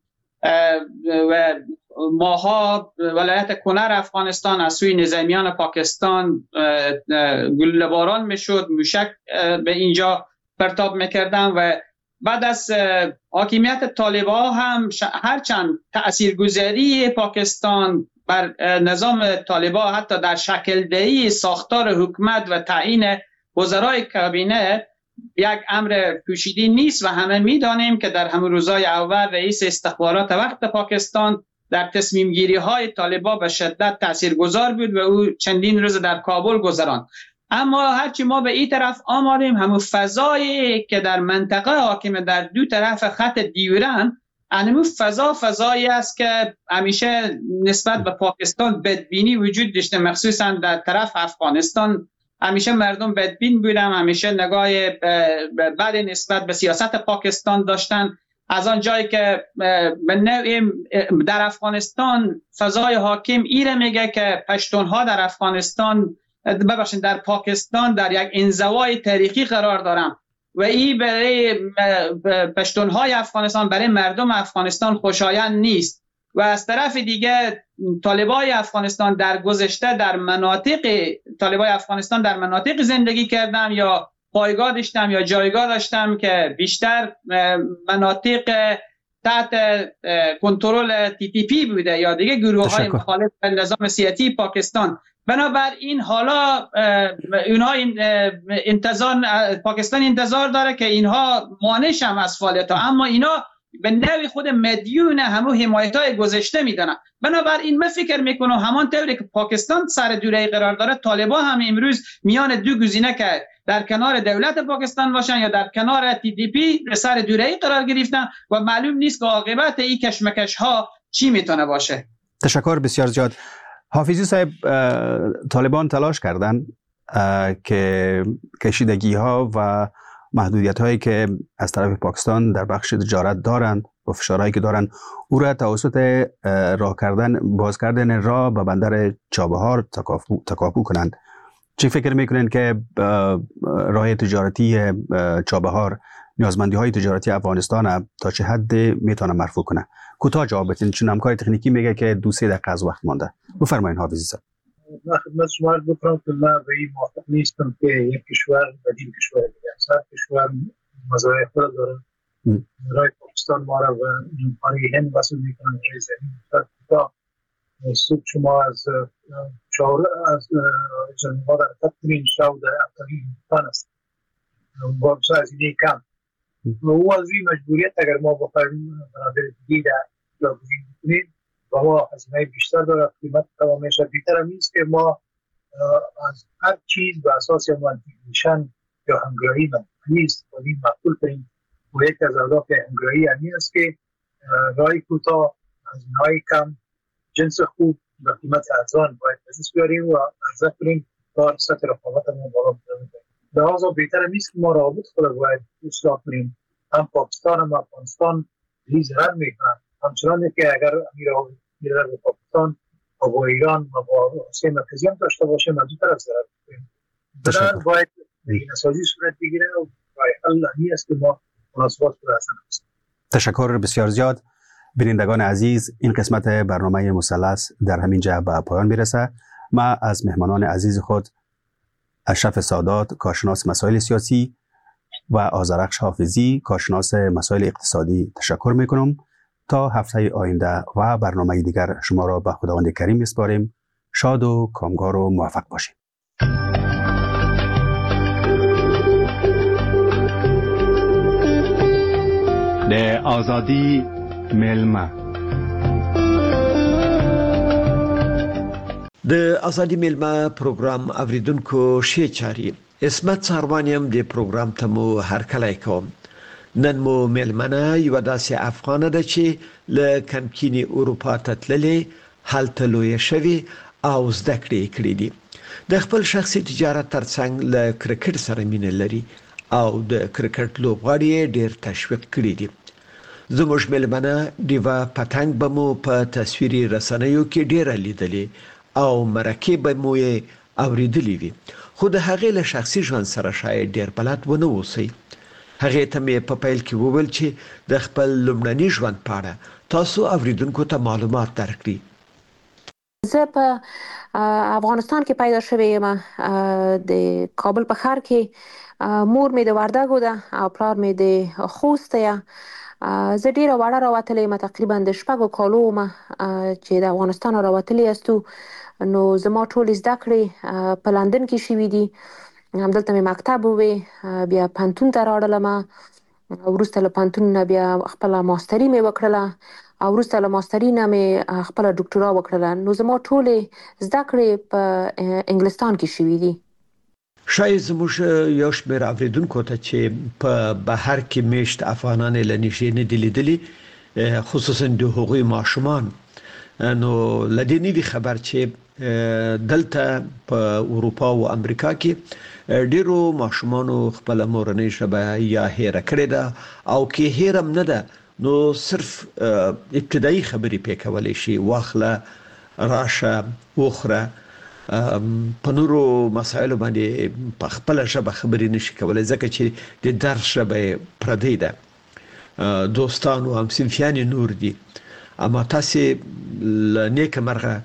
و ماها ولایت کنر افغانستان از سوی نظامیان پاکستان گلوله باران میشد، موشک به اینجا پرتاب میکردن و بعد از حاکمیت طالبان هم هرچند تاثیرگذاری پاکستان بر نظام طالبان حتی در شکل دهی ساختار حکومت و تعیین وزرای کابینه یک امر پوشیده نیست و همه میدانیم که در همون روزهای اول رئیس استخبارات وقت پاکستان در تصمیم گیری های طالبان به شدت تاثیرگذار بود و او چندین روز در کابل گذراند. اما هرچی ما به این طرف آمدیم، همون فضایی که در منطقه حاکم در دو طرف خط دیورن، همون فضا فضایی است که همیشه نسبت به پاکستان بدبینی وجود داشته، مخصوصا در طرف افغانستان همیشه مردم بدبین بودن، همیشه نگاه بد نسبت به سیاست پاکستان داشتن. از آن جایی که به نوعی در افغانستان فضای حاکم ایره میگه که پشتونها در افغانستان ببخشید در پاکستان در یک انزوای تاریخی قرار دارن و این برای پشتونهای افغانستان، برای مردم افغانستان خوشایند نیست. و از طرف دیگه طالبای افغانستان در گذشته در مناطق طالبای افغانستان در مناطق زندگی کردم یا پایگاه داشتم یا جایگاه داشتم که بیشتر مناطق تحت کنترل تی تی پی بوده یا دیگه گروه های مخالف نظام سیاسی پاکستان. بنابراین حالا اونها انتظار پاکستان انتظار داره که اینها مانع شن از فعالیت ها، اما اینا به نوع خود مدیون همون حمایت های گذشته میدونن. بنابراین من فکر میکنم همان طوری که پاکستان سر دوره قرار داره، طالبان هم امروز میان دو گزینه که در کنار دولت پاکستان باشن یا در کنار تی دی پی سر دوره قرار گرفتن و معلوم نیست که عاقبت این کشمکش ها چی میتونه باشه. تشکر بسیار زیاد. حافظی صاحب، طالبان تلاش کردن که کشیدگی ها و محدودیت هایی که از طرف پاکستان در بخش تجارت دارند و فشارهایی که دارند او را توسط راه کردن باز کردن راه به بندر چابهار تکاپو, تکاپو کنند. چی فکر میکنین که راه تجارتی چابهار نیازمندی های تجارتی افغانستان تا چه حد میتونه مرفوع کنه؟ کوتاه جواب بدین، چون همکار تکنیکی میگه که دو سه دقیقه از وقت مانده. بفرمایید حافظی صاحب. من خدمت شما عرض بکنم که من به این موافق نیستم که یک کشور بدیل کشور دیگه است. هر کشور مزایای خود داره. رای پاکستان ما را به امکانی هند وصل میکنن رای زمین تا سوک شما از شاور از جنوبا در تطمین شاو در اقلی هندوستان است با از اینه کم و او از این مجبوریت اگر ما بخواهیم برادر دیگه در جاگزین بکنیم و ما هزینه بیشتر داره قیمت تمامش بیتر هم نیست که ما از هر چیز به اساس مانتیگیشن یا همگرایی نیست و این مقبول کنیم و یک از اهداف همگرایی همی است که رای کوتاه هزینه های کم جنس خوب و قیمت ارزان باید دست بیاریم و عرضه کنیم تا سطح رقابتمون بالا ببریم. لحاظا بهتر نیست که ما روابط خود باید اصلاح کنیم. هم پاکستان هم افغانستان هی ضرر میکنن، همچنان که اگر امیر میره به پاکستان و با ایران و با روسیه مرکزی هم داشته باشه ما دو طرف ضرر کنیم. بنابراین باید این اساسی صورت بگیره و راه حل همی است که ما مناسبات خود هستن. تشکر بسیار زیاد. بینندگان عزیز، این قسمت برنامه مثلث در همین جا به پایان میرسه. ما از مهمانان عزیز خود اشرف سادات، کارشناس مسائل سیاسی و آذرخش حافظی، کارشناس مسائل اقتصادی تشکر میکنم. تا هفته آینده و برنامه دیگر شما را به خداوند کریم میسپاریم. شاد و کامگار و موفق باشید. د آزادی میلمه د آزادی میلمه پروګرام اوریدونکو شی چاري اسمت ساروانیم د پروګرام ته مو هرکلی کوم. نن مو میلمنه یو داسې افغانه ده چې له کمکینی اروپا ته تللې، هلته لویه شوې او زده کړې کړې دي. د خپل شخصي تجارت ترڅنګ له کرکټ سره مینه لري او د کرکټ لوبغاړي ډېر تشویق کړي دي. زموږ میلمنه ډیوا پتنګ به مو په تصویري رسنیو کې ډېره لیدلې او مرکې به مو یې اوریدلې وي، خو د هغې له شخصي ژوند سره شاید ډېر بلد ونه اوسئ. هغې ته مې په پیل کې وویل چې د خپل لومړني ژوند په اړه تاسو اوریدونکو ته معلومات درکړي. زه په افغانستان کې پیدا شوې یم، د کابل په ښار کې. مور مې د وردګو ده او پلار مې د خوست ده. زه ډیره وړه راوتلې یم، تقریبا د شپږو کالو وم چې د افغانستان راوتلې یاستو. نو زما ټولې زده کړې په لندن کې شوي دي. همدلته مې مکتب ووې، بیا پوهنتون ته راړلم، وروسته له پوهنتون نه بیا خپله ماستري مې وکړله او وروسته له ماستري نه مې خپله ډاکټورا وکړله. نو زما ټولې زده کړې په انګلستان کې شوي دي. شاید زموږ یو شمېر اوریدونکو ته چې په بهر کې میشت افغانان له نږدې نه دي لیدلي، خصوصا د هغوی ماشومان، نو له دې نه دي خبر چې دلته په اروپا او امریکا کې ډیرو ماشومانو خپله مورنۍ ژبه یا هیره کړې ده او کې هیره هم نه ده، نو صرف ابتدایي خبرې پې کولی شي، واخله، راشه، وخوره. په نورو مسایلو باندې په خپله ژبه خبرې نشي کولی ځکه چې د درس ژبه یې پردۍ ده، دوستان او همصنفیان یې نور دي. اما تاسې له نیکه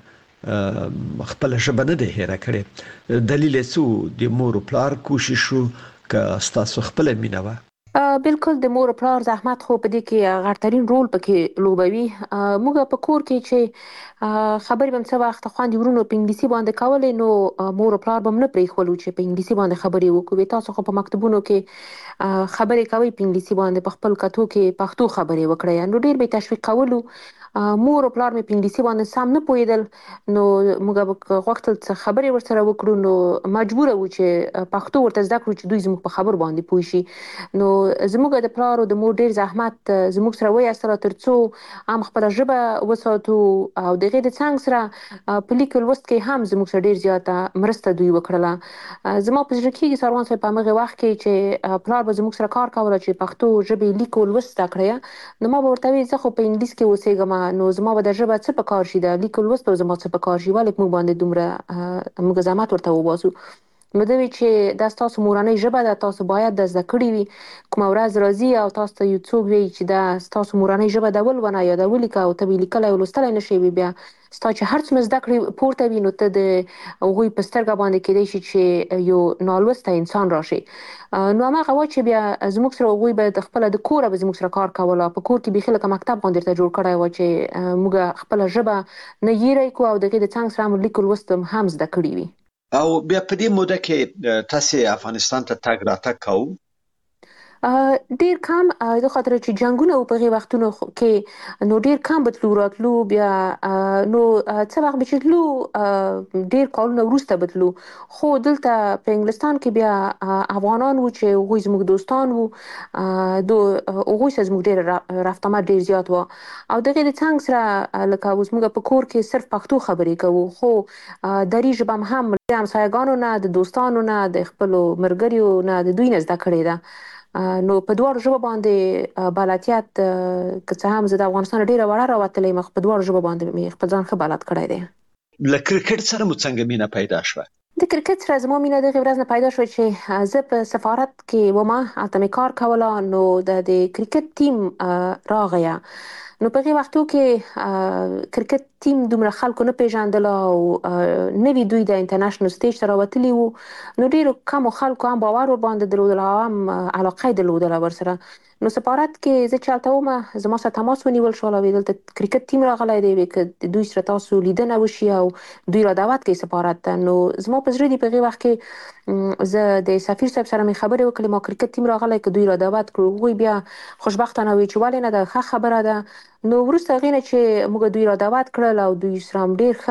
مرغه خپله ژبه نه ده هیره کړې. دلیل یې څه د مور و پلار کوشش و که ستاسو خپله مینه وه؟ بالکل د مور پلار زحمت خو په دې کې غټرین رول پکې لوبوي. موږ په کور کې چې خبرې به څه وخت خویندې ورونو په انګلیسي باندې کولې، نو مور پلار به نه پرېښولو چې په انګلیسي باندې خبرې وکړو. تاسو خو په مکتبونو کې خبرې کوئ په انګلیسي باندې، په خپل کتو کې پښتو خبرې وکړئ. نو ډېر به تشویق کولو. مور او پلار مې په انګلیسي باندې سم نه پوهېدل، نو موږ به غوښتل څه خبرې ورسره وکړو، نو مجبوره وو چې پښتو ورته زده کړو چې دوی زموږ په خبرو باندې پوه شي. نو زموږ د پلار او د مور ډېر زحمت زموږ سره وایستله تر څو هم خپله ژبه وساتو او د هغې د څنګ سره په لیک لوست کې هم زموږ سره ډېر زیاته مرسته دوی وکړله. زما په زړه کېږي ساروان صاحب په همغې وخت کې چې پلار به زموږ سره کار کوله چې پښتو ژبې لیک او لوست زده کړی، نو ما به ورته ویل زه خو په انګلیس کې اوسېږم، نو زما به د ژبه څه پکار شي، د لیک او لوست به زما څه پکار شي، ولې موږ باندې دومره موږ زحمت ورته وباسو. نو دوی چې دا تاسو مورنۍ ژبه ده، تاسو باید د زده کړې وي. کومه ورځ راځي او تاسو ته یو څوک وي چې دا تاسو مورنۍ ژبه ده ولونه یا دا ولیکه او ته به لیکلی او لوستلی نشي، بیا ستا چې هر څومره زده کړې پورته وي نو ته د هغوی په سترګه باندې کیدای شي چې یو نالوسته انسان راشي. نو هماغه وا چې بیا زموږ سره هغوی به د خپله د کوره به زموږ سره کار کوله، په کور کې بیخي لکه مکتب غوندې ورته جوړ کړی و چې موږ خپله ژبه نه هیری کړو او د هغې د څنګ سره هم لیکل لوست هم زده کړي وي. او بیا په دې موده کې تاسې افغانستان ته تګ راتګ کوو؟ ډیر کم، د خاطر چې جنگونه او په هغې وختونو کې نو ډیر کم به تلو راتلو. بیا نو څه وخت به چې تلو ډیر کالونه وروسته به تلو، خو دلته په انګلستان کې بیا افغانان وو چې هغوی زموږ دوستان وو، هغوی سره زموږ ډېر رفت آمد ډېر زیات وو او د هغې د څنګ سره لکه اوس موږ په کور کې صرف پښتو خبرې کوو، خو دري ژبه هم د همسایګانو نه، د دوستانو نه، د خپلو ملګریو نه، د دوی نه زده کړې ده. نو په دواړو ژبه باندې بلدیت که څه هم زه د افغانستان ډېره وړه راوتلی یم، په دواړو ژبه باندې مې خپل ځان ښه بلد کړی دی. له کرکټ سره مو څنګه مینه پیدا شوه؟ د کرکټ سره زما مینه دغې ورځ نه پیدا شوه چې زه په سفارت کې ومه، هلته مې کار کوله. نو د د کرکټ ټیم راغیه، نو په هغې وختو کې کرکټ ټیم دومره خلکو نه پیژندله او نوي دوی د انټرنیشنل سټیج ته راوتلي وو، نو ډېرو کمو خلکو هم باور ورباندې درلودل او هم علاقه یې درلودله ورسره. نو سفارت کې زه چې هلته ومه زما سره تماس ونیول شول او دلته کرکټ ټیم راغلی دی، که د دوی سره تاسو لیدنه وشي او دوی را دعوت کوي سفارت ته. نو زما په زړه دي په هغې وخت کې زه د سفیر صاحب سره مې خبرې وکړې، ما کرکټ ټیم راغلی که دوی را دعوت کړو. هغوی بیا خوشبختانه وي چې ولې نه، ده ښه خبره ده. نو وروسته هغې نه چې موږ دوی را دعوت کړل او دوی سره هم ډېر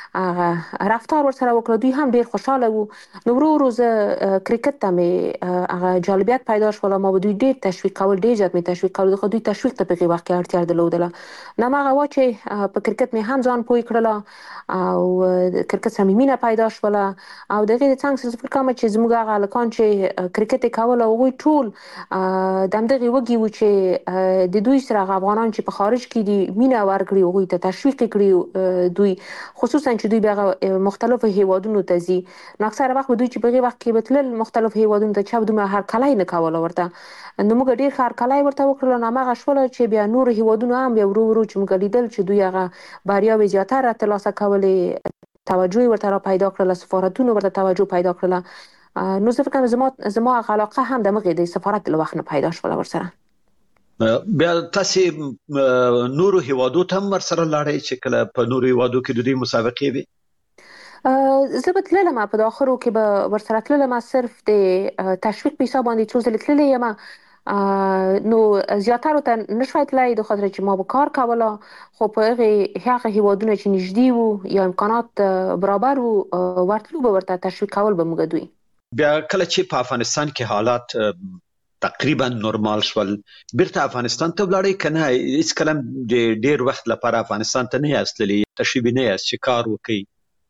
ښه رفتار ورسره وکړه، دوی هم ډېر خوشحاله وو. نو ورو ورو زه کرکټ ته مې هغه جالبیت پیدا شول، ما به دوی ډېر تشویق کول، ډېر زیات مې تشویق کول، خو دوی تشویق ته په هغې وخت کې اړتیا درلودله. نو هماغه وا چې په کرکټ مې هم ځان پوه کړله او کرکټ سره مې مینه پیدا شوله. او د هغې د څنګ سره زه فکر کوم چې زموږ هغه هلکان چې کرکټ یې کوله هغوی ټول د همدغې وږي وو چې د دوی سره هغه افغانان چې په خارج کې دي مینه ورکړي، هغوی ته تشویق یې کړي، دوی خصوصا چې دوی به مختلفو هیوادونو ته ځي. نو اکثره وخت به دوی چې په هغې وخت کې به تلل مختلفو هیوادونو ته، چا به دومره هرکلی نه کوله ورته. نو موږ ډېر ښه هرکلی ورته وکړل. نو هماغه شوله چې بیا نورو هیوادونو هم بیا ورو ورو چې موږ لیدل چې دوی هغه بریاوې زیاتره ترلاسه کولې، توجه یې ورته را پیدا کړله، سفارتونو ورته توجه پیدا کړله. نو زه فکر کوم زما زما هغه علاقه هم د هغې د سفارت له وخت نه پیدا شوله ورسره. بیا تاسې نورو هیوادو ته هم ورسره لاړئ چې کله په نورو هیوادو کې د دوی مسابقې وي؟ زه به تللم، په داخلو کې به ورسره تللم، صرف د تشویق په حساب باندې څو ځلې تللې یم. نو زیاترو ته نشوی تللی د خاطر چې ما به کار کوله، خو په هغې هغه هیوادونه چې نږدې وو یا امکانات برابر وو ورتلو به ورته تشویق کول به موږ دوی. بیا کله چې په افغانستان کې حالات تقریبا نورمال شول، بیرته افغانستان ته ولاړئ که نه؟ هېڅکله هم د ډېر وخت لپاره افغانستان ته نه یاست تللي، تشریفي نه یاست چې کار وکړئ؟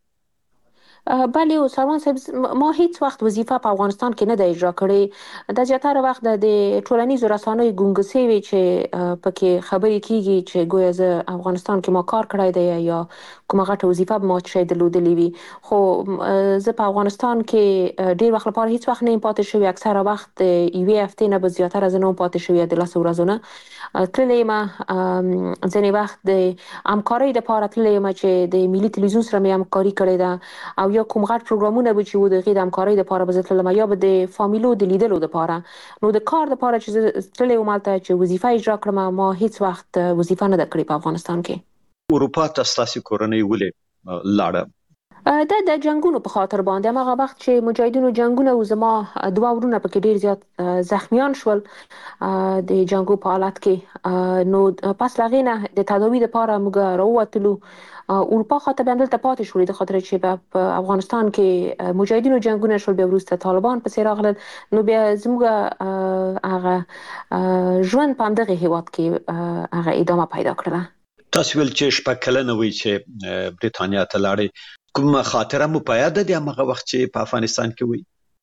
بله سلمان صاحب، ما هیڅ وخت وظیفه په افغانستان کې نه ده اجرا کړې. د زیاتره وخت د ټولنیزو رسنیو ګونګسې وي چې پکې خبرې کیږي چې ګویا زه افغانستان کې ما کار کړی دی یا کومه غټه وظیفه به ما شاید درلودلې وي. خو زه په افغانستان کې ډېر وخت لپاره هیڅ وخت نه یم پاتې شوې. اکثره وخت د یوې هفتې نه به زیاتره زه نه وم پاتې شوې، د لسو ورځو نه تللې یم. ځینې وخت د همکارۍ دپاره تللې یم چې د ملي تلویزیون سره مې همکاري کړې ده، او یا کوم غټ پروګرامونه به چې وو د هغې د همکارۍ دپاره به زه تللم، یا به د فامیلو د لیدلو دپاره. نو د کار دپاره چې زه تللې وم هلته چې وظیفه اجرا کړم، ما هیڅ وخت وظیفه نه ده کړې په افغانستان کې. اروپا ته ستاسې کورنۍ ولې لاړه؟ دا د جنګونو په خاطر باندې. هماغه وخت چې مجاهدینو جنګونه و، زما دوه ورونه پکې ډېر زیات زخمیان شول د جنګو په حالت کې. نو پس له هغې نه د تداوي دپاره موږ راووتلو، اروپا خواته به همدلته پاتې شولې د خاطر چې په افغانستان کې مجاهدینو جنګونه شول، بیا وروسته طالبان پسې راغلل. نو بیا زموږ هغه ژوند په همدغې هېواد کې هغه ادامه پیدا کړله. تاسو ویل چې شپږ کلنه وئ چې برېټانیا ته لاړئ، کومه خاطره مو په یاده د همغه وخت چې په افغانستان کې وئ؟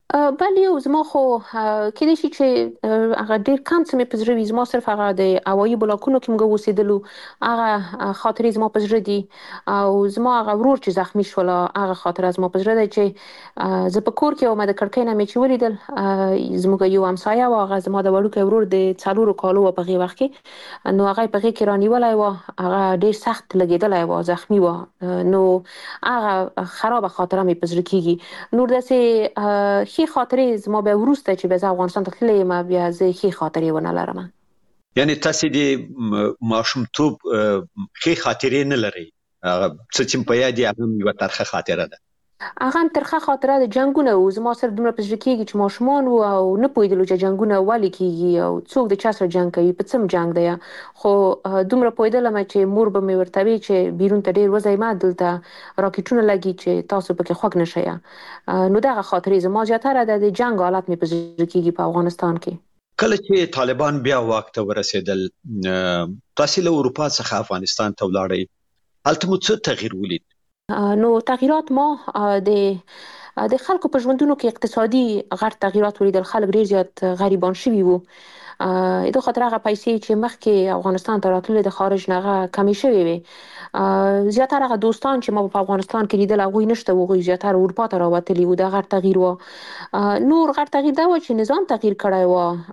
بله یو زما خو کېدای شي چې هغه ډېر کم څه مې په زړه وي. زما صرف هغه د هوایي بلاکونو کې موږ اوسېدلو هغه خاطرې زما په زړه دي، او زما هغه ورور چې زخمي شوله هغه خاطره زما په زړه ده چې زه په کور کې وم، د کړکۍ نه مې چې ولیدل زموږ یو همسایه و، هغه زما د وړوکی ورور د څلورو کالو و په هغې وخت کې، نو هغه یې په غېږ کې رانیولی و، هغه ډېر سخت لګېدلی و، زخمي و، نو هغه خرابه خاطره مې په زړه کېږي. نور داسې ښې خاطرې زما بیا وروسته چې بیا زه افغانستان ته تللی یم بیا زه ښې خاطرې ونه لرم. یعنی تاسې د ماشومتوب ښې خاطرې نه لرئ؟ هغه څه چې په یاد یې هغه هم یوه ترخه خاطره ده؟ هغه هم ترخه خاطره د جنګونه و. زما صرف دومره په زړه کېږي چې ماشومان وو او نه پوهېدلو چې جنګونه ولې کېږي او څوک د چا سره جنګ کوي، په څه جنګ دی، خو دومره پوهېدلم چې مور به مې ورته وي چې بیرون ته ډېر وځئ مه، دلته راکېټونه لګي چې تاسو پکې خوږ نه شئ. نو دغه خاطرې زما زیاتره د جنګ حالت مې په زړه کېږي په افغانستان کې. کله چې طالبان بیا واک ته ورسېدل، تاسې له اروپا څخه افغانستان ته ولاړئ، هلته مو څه تغییر ولید؟ نو تغییرات ما د د خلکو په ژوندونو کې اقتصادي غټ تغییرات ولیدل. خلک ډېر زیات غریبان شوي وو، د خاطر هغه پیسې چې مخکې افغانستان ته راتللې د خارج نه هغه کمې شوې وې. زیاتره هغه دوستان چې ما په افغانستان کې لیدل هغوی نشته وو، هغوی زیاتره اروپا ته راوتلي وو. دا غټ تغییر و. نور غټ تغییر دا و چې نظام تغییر کړی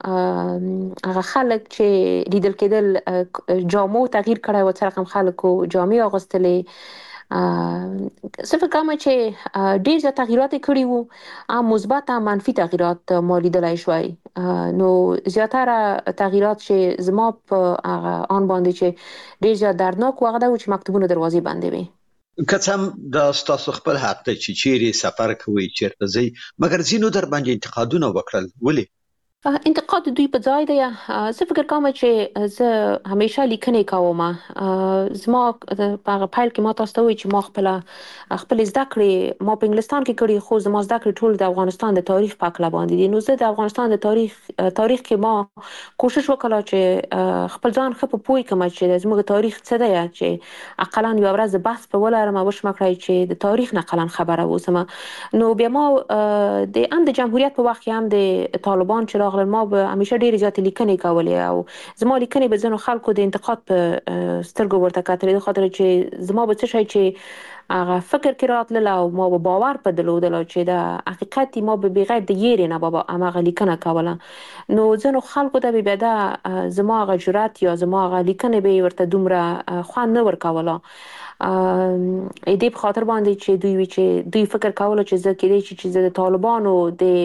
و. هغه خلک چې لیدل کېدل جامو تغییر کړی و، څه رقم خلکو جامې اغوستلې. زه فکر کوم چې ډېر زیات تغییرات یې کړي وو، هم مثبت هم منفي تغییرات ما لیدلی شوی. نو زیاتره تغییرات چې زما په هغه آن باندې چې ډېر زیات دردناک و هغه دا و چې مکتوبونو دروازې بندې وې. که څه هم دا ستاسو خپل حق دی چې چیرې سفر کوئ، چیرته ځئ، مګر ځینو در باندې انتقادونه وکړل، ولې؟ انتقاد دوی په ځای دی. زه فکر کوم چې زه همیشه لیکنې کوم. زما په هغه پیل کې ما تاسو ته وویل چې ما خپله خپلې زده کړې ما په انګلستان کې کړي، خو زما زده کړې ټول د افغانستان د تاریخ په هکله باندې دي. نو زه د افغانستان د تاریخ تاریخ کې ما کوشش وکړه چې خپل ځان ښه په پوه کړم چې زموږ تاریخ څه دی، چې اقلا یوه ورځ د بحث په ولرم وشمه کړی چې د تاریخ نه اقلا خبره واوسم. نو بیا ما د هم د جمهوریت په وخت کې هم د طالبان چې ما به همیشه ډېرې زیاتې لیکنې کولې، او زما لیکنې به ځینو خلکو د انتقاد په سترګو ورته کتلې، د خاطر چې زما به څه شی چې هغه فکر کې راتلل او ما به باور په درلودل چې د حقیقت ما به بغیر د یېرې نه به هماغه لیکنه کوله. نو ځینو خلکو ته به بیا دا زما هغه جرأت یا زما هغه لیکنې به یې ورته دومره خوند نه ورکوله. دې په خاطر باندې چې دوی وی چې دوی فکر کوله چې زه کېدای شي چې زه د طالبانو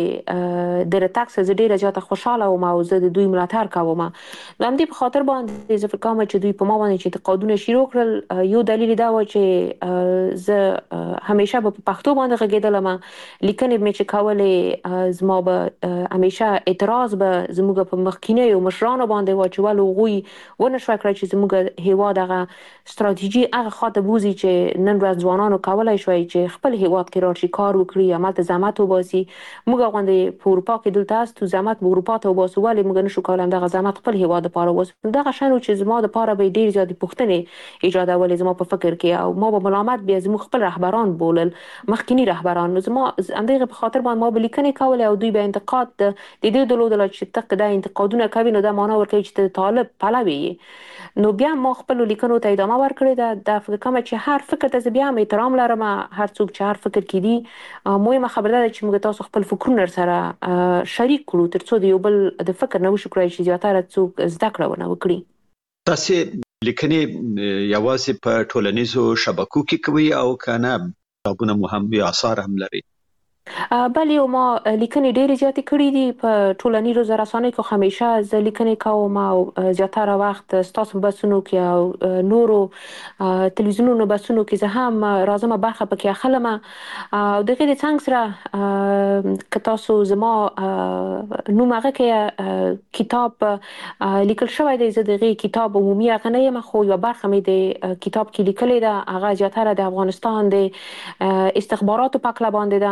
د د راتګ څخه زه ډېره زیاته خوشحاله وم او زه د دوی ملاتړ کوم. د همدې په خاطر باندې زه فکر کوم چې دوی په ما باندې چې انتقادونه شروع کړل. یو دلیل دا و چې زه همیشه به په پښتو باندې غږېدلم، لیکنې مې چې کولې زما به همیشه اعتراض به زموږ په مخکینیو مشرانو باندې و چې ولې هغوی ونه شوی کړی چې زموږ هېواد هغه ستراتیژي هغه خواته بوزي چې نن ورځ ځوانانو کولی شوی چې خپل هېواد کې راشي، کار وکړي، هملته زحمت وباسي. موږ غوندې په اروپا کې دلته هستو، زحمت به اروپا ته وباسو، ولې موږ نشو کولی همدغه زحمت خپل هېواد دپاره وباسو؟ دغه شی و چې زما دپاره به یې ډېرې زیاتې پوښتنې ایجادولې زما په فکر کې، او ما به ملامت بیا زموږ خپل رهبران بولل، مخکیني رهبران. نو زما همدغې په خاطر باندې ما به لیکنې کولې او دوی به انتقاد د دې درلودله چې ته دا انتقادونه کوي نو دا معنا ورکوي چې ته طالب پلوی یې. نو بیا ما خپلو لیکنو ته ادامه ورکړې ده. دا فکر کوم چې هر فکر ته زه بیا هم احترام لرم، هر څوک چې هر فکر کې دي. مهمه خبره ده چې موږ تاسو خپل فکرونه سره شریک کړو تر څو د یو بل د فکر نه وشو کړی چې زیاتره څوک زده کړه ونه وکړي. تاسې لیکنې یوازې په ټولنیزو شبکو کې کوئ او که نه کتابونه مو هم یا آثار هم لري؟ بله، ما لیکنې ډېرې زیاتې کړي دي په ټولنیزو رسنیو کې. همیشه زه لیکنې کوم او زیاتره وخت ستاسو بحثونو کې او نورو تلویزیونونو بحثونو کې زه هم راځم برخه پکې اخلم. او د هغې د څنګ سره که تاسو زما نوم هغه کې کتاب لیکل شوی دی، زه د هغې کتاب عمومي هغه نه یم، خو یوه برخه مې د کتاب کې لیکلې ده. هغه زیاتره د افغانستان د استخباراتو په هکله باندې ده.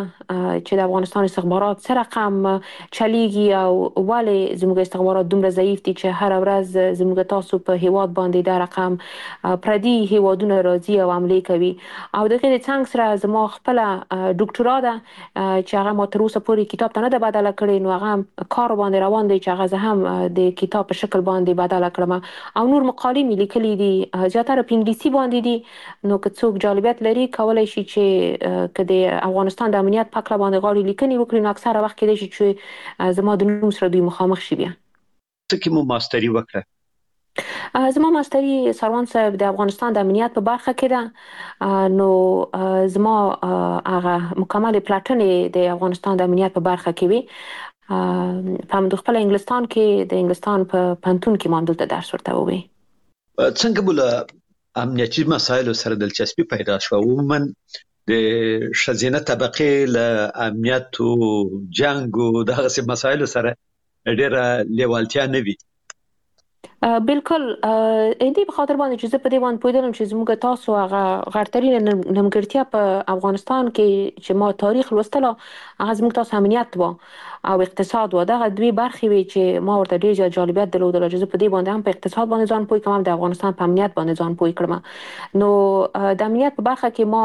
چې د افغانستان استخبارات سره رقم چلیږي او ولې زموږ استخبارات دومره ضعیف دي چې هر ورځ زموږ تاسو په هیواد باندې د رقم پردي هیوادونه راځي او حمله کوي. او دغه د څنګه سره زما خپل ډاکټرا ده چې هغه ما تر اوسه پورې کتاب ته نه ده بدله کړې، نو هغه کار باندې روان دی چې هغه هم د کتاب په شکل باندې بدله کړم او نور مقالې مې لیکلې دي زیاتره په انګلیسي باندې دي. نو که څوک جالبیت لري کولای شي چې که د افغانستان د امنیت په اړه باندې غواړي لیکنې وکړي، نو اکثره وخت کې دی چې زما د نوم سره دوی مخامخ شي. بیا څه کې مو ماستری وکړه؟ زما ماستری سروان صاحب د افغانستان د امنیت په برخه کې ده، نو زما هغه مکمل پلاتنې د افغانستان د امنیت په برخه کې وي. په همدغه خپل انګلستان کې د انګلستان په پنتون کې ما دلته درس ورته ووي. څنګه بوله امنیتي مسایلو سره دلچسپي پیدا شو؟ عموما د شزینه طبقه له امنیت او جنگ او دغه مسایلو سره ډیره لیوالتیا نه وي. بالکل دې په خاطر باندې چې زه په دې باندې پوهیدم چې زموږ تاسو هغه غړترینه نیمګړتیا په افغانستان کې چې ما تاریخ لوستله هغه زموږ تاسو امنیت و او اقتصاد و. دغه دوی برخې وي چې ما ورته ډیر زیات جالبیت درلودل چې زه په دې باندې هم په اقتصاد باندې ځان پوه کړم، د افغانستان په امنیت باندې ځان پوه کړم. نو د امنیت په برخه کې ما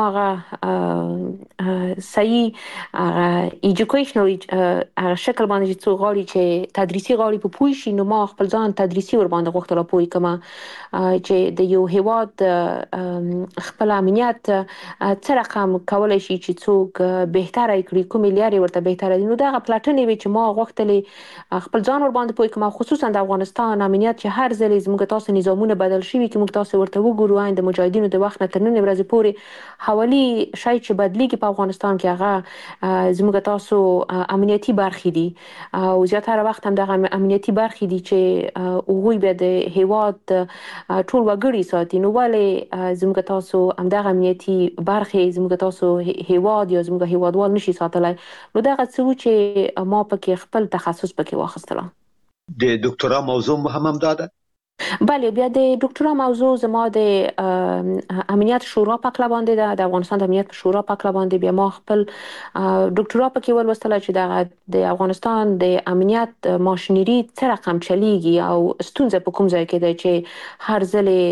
هغه صحیح ایجوکیشنل شکل باندې چې څو غواړي چې تدریسي غواړي په پوه شي، نو ما خپل ځان تدریسي ور باندې غوښتل پوه کما چې د یو هیواد خپل امنیت څه رقم کولای شي چې څوک بهتره کړي، کوم لارې ورته بهتره دي. نو دا پلاتنې وی چې ما غوښتلې خپل ځان ور باندې پوه کما، خصوصا د افغانستان امنیت چې هر ځل زموږ تاسو نظامونه بدل شي کې موږ تاسو ورته وګورو آینده مجاهدینو د وخت نه تر نن ورځې پورې حوالی شای چې بدلیږي په افغانستان کې هغه زموږ تاسو امنیتي برخې دي او زیاتره وخت هم د امنیتي برخې دي چې وګوي به د هیواد ټول وګړي ساتي. نو ولې زموږ تاسو همدغه امنیتي برخې زموږ تاسو هیواد یا زموږ هیوادوال نشي ساتلای؟ نو دغه څه چې ما پکې خپل تخصص پکې واخیستله. د ډاکټرا موضوع هم هم ده؟ بله، بیا د ډاکټرا موضوع زما د امنیت شورا په اړه باندې ده، د افغانستان د امنیت شورا په اړه باندې. بیا ما خپل ډاکټرا پکې ولوستله چې د افغانستان د امنیت ماشینری څه رقم چلیږي او ستونزه په کوم ځای کې ده چې هر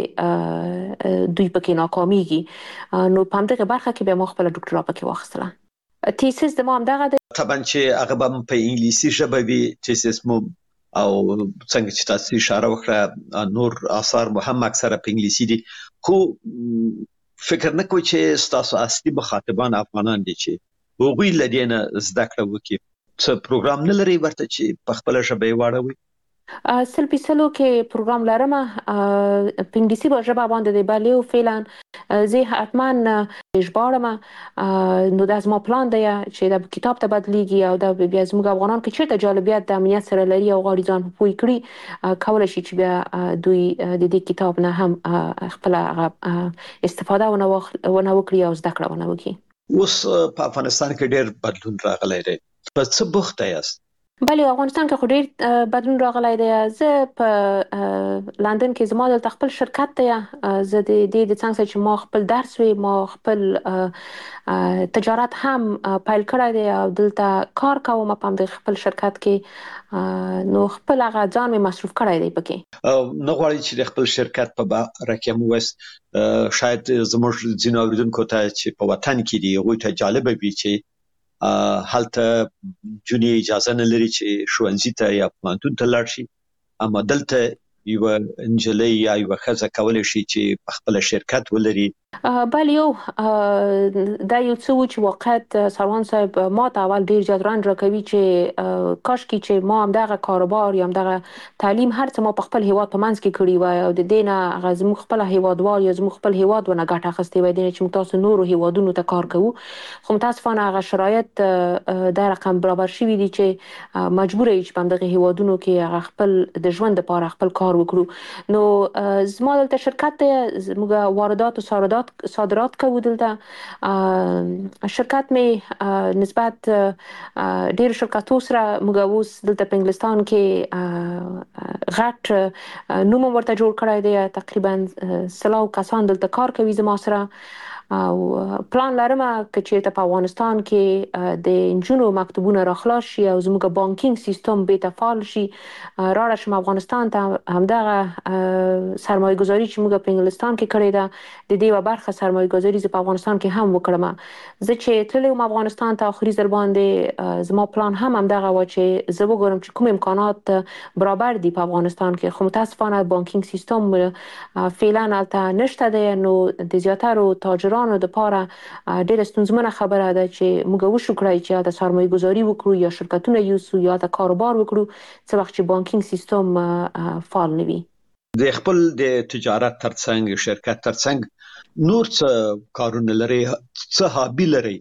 ځل دوی پکې ناکامیږي. نو په همدغه برخه کې بیا ما خپل ډاکټرا پکې واخیستله. تیسیس د ما هم دغه ده، طبعا چې هغه به په انګلیسي ژبه وي تیسیس مو، او څنګه چې تاسو اشاره وکړه نور آثار مو هم اکثره په انګلیسي دي. خو فکر نه کوم چې تاسو اصلي مخاطبان افغانان دي چې هغوی لدینه زده کړه وکړي. څه پروګرام نه لري ورته چې په خپل ژبه یې واړوي؟ سل پیسلو کې پروګرام لرم په انګلیسي ژبه باندې دی، بله او فعلا زه حتما اجبارم. نو د زما پلان دی چې د کتاب ته بدلیږي او د بیا زموږ افغانان کې چیرته جالبیت د امنیت سره لري او غواړي ځان پوه کړي، کولای شي چې بیا دوی د دې کتاب نه هم خپل استفاده ونه وکړي او زده کړه ونه وکړي. اوس په افغانستان کې ډېر بدلون راغلی دی، په څه بوخته یاست؟ بله، افغانستان کې خو ډېر بدلون راغلی دی. زه په لندن کې زما دلته خپل شرکت دی، زه د دې د څنګه چې ما خپل درس وی ما خپل تجارت هم پیل کړی دی او دلته کار کوم په همدغه خپل شرکت کې. نو خپل هغه ځان مې مصروف کړی دی پکې. نه غواړئ چې د خپل شرکت په باره کې مو وست شاید زموږ ځینو اوریدونکو ته چې په وطن کې دي هغوی ته جالبه وي چې هلته جونی اجازه نه لري چې ښوونځي ته یا پوهنتون ته لاړ شي، اما دلته یو انجلۍ یا یو ښځه کولی شي چې په خپل شرکت ولري. بله، یو دا یو څه و چې واقعیت سروان صاحب ما ته اول ډیر زیات رنج راکوي چې کاشکې چې ما همدغه کاروبار یا همدغه تعلیم هر څه ما په خپل هیواد په منځ کې کړي وای او د دې نه هغه زموږ خپل هیوادوال یا زموږ خپل هیواد ونه ګټه اخیستې وای، د نه چې موږ تاسو نورو هیوادونو ته کار کوو. خو متاسفانه هغه شرایط د رقم برابر شوي دي چې مجبور یې چې په همدغه هیوادونو کې هغه خپل د ژوند لپاره خپل کار وکړو. نو زما دلته شرکت دی، زموږ واردات او صادرات صادرات کوو دلته. شرکت می نسبت ډیر شرکتو سره موږ اوس دلته په انګلستان کې غټ نوم ورته جوړ کړی دی، تقریبا سلاو کسان دلته کار کوي زما سره. او پلان لرم چې چیرته په افغانستان کې د انجونو مکتبونه راخلاص شي او زموږ بانکینګ سیستم به تفعال شي، راړه شم افغانستان ته همدغه سرمایه گذاري چې موږ په انګلستان کې کړې ده د دې یوه برخه سرمایه گذاري زه په افغانستان کې هم وکړم. زه چې تللی وم افغانستان ته آخري ځل باندې زما پلان هم همدغه و چې زه وګورم چې کوم امکانات برابر دي په افغانستان کې، خو متاسفانه بانکینګ سیستم فعلا هلته نشته دی. نو د زیاترو تاجرانو د پاره ډېره ستونزمنه خبره ده چې موږ وشو کړی چې هلته سرمایه گذاري وکړو یا شرکتونه یوسو یا هلته کاروبار وکړو څه وخت چې بانکینګ سیستم فعال نه وي. د خپل د تجارت ترڅنګ شرکت ترڅنګ نور څه کارونه لري، څه هابي لري؟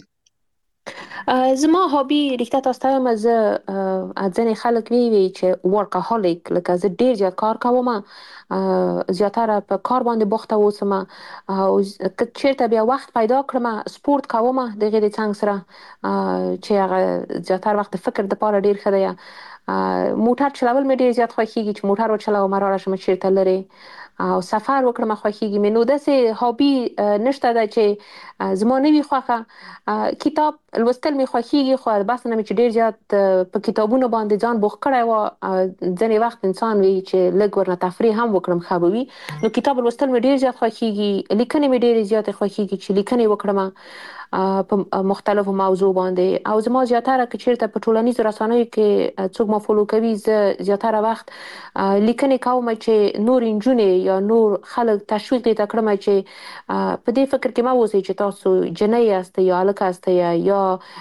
زما هابي رښتیا تاسو ته وایم، زه ځینې خلک وی چې ورکهالیک، لکه زه ډېر زیات کار کوم، زیاتره په کار باندې بوخته اوسم او که چیرته بیا وخت پیدا کړم سپورت کوم د هغې د څنګ سره چې هغه زیاتره وخت د فکر دپاره ډېر ښه دی. موټر چلول مې ډېر زیات خوښېږي چې موټر وچلوم، راړه شم چیرته لرې او سفر وکړم، خوښېږي مې. نو داسې هابي نشته ده چې زما نه وي خوښه. کتاب لوستل مې خوښېږي، خو بس نه مې چې ډېر زیات په کتابونو باندې ځان بوخت کړی و. ځینې وخت انسان وي چې لږ ورنه تفریح هم وکړم ښه به وي. نو کتاب لوستل مې ډېر زیات خوښېږي، لیکنې مې ډېرې زیاتې خوښېږي چې لیکنې وکړم په مختلفو موضوع باندې. او زما زیاتره که چیرته په ټولنیزو رسنیو کې څوک ما فالو کوي، زه زیاتره وخت لیکنې کوم چې نور نجونې یا نور خلک تشویق دې ته کړم چې په دې فکر کې مه اوسئ چې تاسو جنۍ یاست یا هلک یاست یا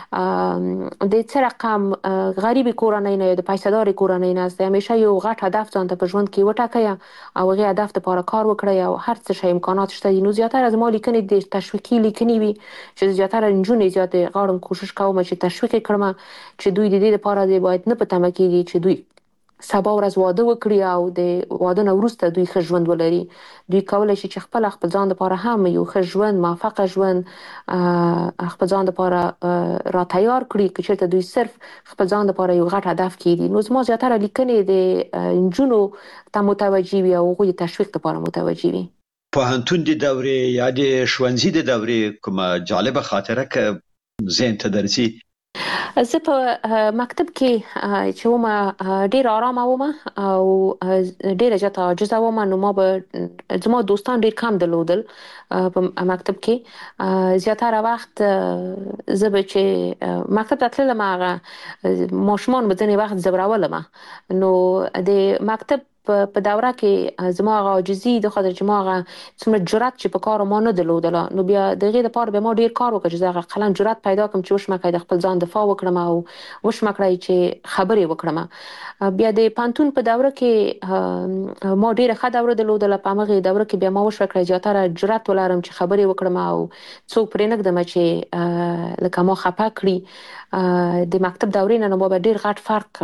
د څه رقم غریبې کورنۍ نه یا د پیسه دارې کورنۍ نه یاست. همیشه یو غټ هدف ځان ته په ژوند کې وټاکئ او هغې هدف دپاره کار وکړئ او هر څه شی امکانات شته دي. نو زیاتره زما لیکنې د تشویقي لیکنې وي چې زیاتره نجونې زیاتې غواړم کوشش کوم چې تشویق یې کړم چې دوی د دې لپاره دی باید نه په تمه کېږي چې دوی سبا ورځ واده وکړي او د واده نه وروسته دوی ښه ژوند ولري. دوی کولی شي چې خپله خپل ځان دپاره هم یو ښه ژوند، موفقه ژوند خپل ځان دپاره را تیار کړي که چېرته دوی صرف خپل ځان دپاره یو غټ هدف کېږي. نو زما زیاتره لیکنې د نجونو ته متوجه وي او هغوی د تشویق دپاره متوجه وي. پوهنتون د دورې یا د ښوونځي د دورې کومه جالبه خاطره که ذهن ته درځي؟ زه په مکتب کې چې وم ډېر آرامه وم او ډېره زیاته عاجزه وم. نو ما به زما دوستان ډېر کم درلودل په مکتب کې. زیاتره وخت زه به چې مکتب ته تللم هغه ماشومان به ځینې وخت ځورولم. نو د مکتب په دوره کې زما هغه عاجزي د خاطر چې ما هغه څومره جرأت چې په کار ما نه درلودله، نو بیا د هغې دپاره بیا ما ډېر کار وکړ چې زه هغه قلم جرأت پیدا کړم چې وشمه کړی د خپل ځان دفاع وکړم او وشمه کړی چې خبرې وکړم. بیا د پوهنتون په دوره کې ما ډېره ښه دوره درلودله. په همغې دوره کې بیا ما وشوه کړی زیاتره جرأت ولرم چې خبرې وکړم او څوک پرې نه ږدمه چې لکه ما خفه کړي. د مکتب دورې نه نو ما به ډېر غټ فرق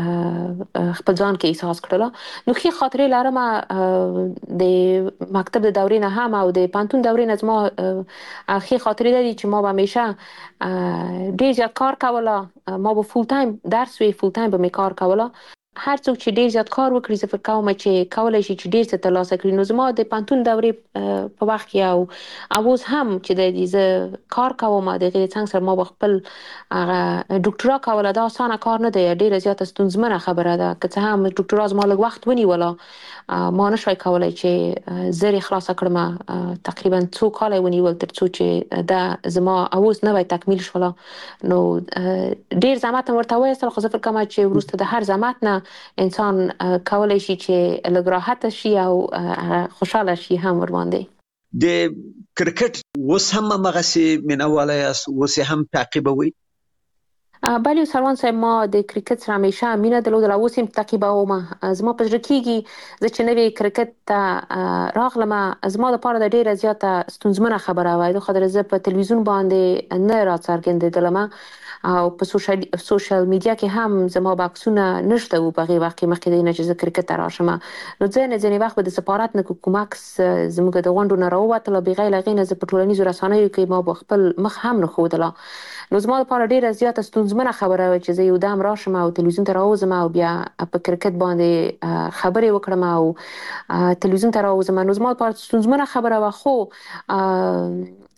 خپل ځان کې احساس کړله. نو ښې خاطرې لرم د مکتب د دورې نه هم او د پوهنتون دورې نه. زما ښې خاطرې دا دي چې ما به همیشه ډېر زیات کار کوله. ما به فول ټایم درس وی، فول ټایم به مې کار کوله. هر څوک چې ډېر زیات کار وکړي زه فکر کوم چې کولی شي چې ډېر څه ترلاسه کړي. نو زما د پوهنتون دورې په وخت کې او او اوس هم چې د زه کار کوم د هغې د څنګ سره ما به خپل هغه ډاکټرا کوله. دا اسانه کار نه دی، ډېره زیاته ستونزمنه خبره ده. که څه هم ډاکټرا زما لږ وخت ونیوله، ما نشوی کولی چې زر یې خلاصه کړم. تقریبا څو کاله یې ونیول تر څو چې دا زما اوس نوی تکمیل شوله. نو ډېر زحمت هم ورته وایستل، خو زه فکر کوم چې وروسته د هر زحمت نه انسان کولی شي چې لږ راحته شي او خوشحاله شي هم ورباندې. د کرکټ اوس هم همغسې مینهواله یاست؟ اوس یې هم تعقیبوئ؟ بله سلمان صاحب، ما د کرکټ سره همیشه مینه درلودله، اوس هم تعقیبوم. زما په زړه کېږي زه چې نوې کرکټ ته راغلم، زما دپاره د ډېره زیاته ستونزمنه خبره وه. د خاطر زه په تلویزیون باندې نه راڅرګندېدلم او په سوشل سوشل میډیا کې هم زما بکسونه نشته وو په هغې وخت کې، مخکې د دې نه چې زه کرکټ ته راشم. نو ځینې ځینې وخت به د سفارت نه کوم عکس زموږ د غونډو نه راووتل او بغیر له هغې نه زه په ټولنیزو رسنیو کې ما به خپل مخ هم نه ښودله. نو زما لپاره ډېره زیاته ستونزمنه خبره وه چې زه یو دم راشم او تلویزیون ته راوځم او بیا په کرکټ باندې خبرې وکړم او تلویزیون ته راوځم. نو زما لپاره ستونزمنه خبره وه، خو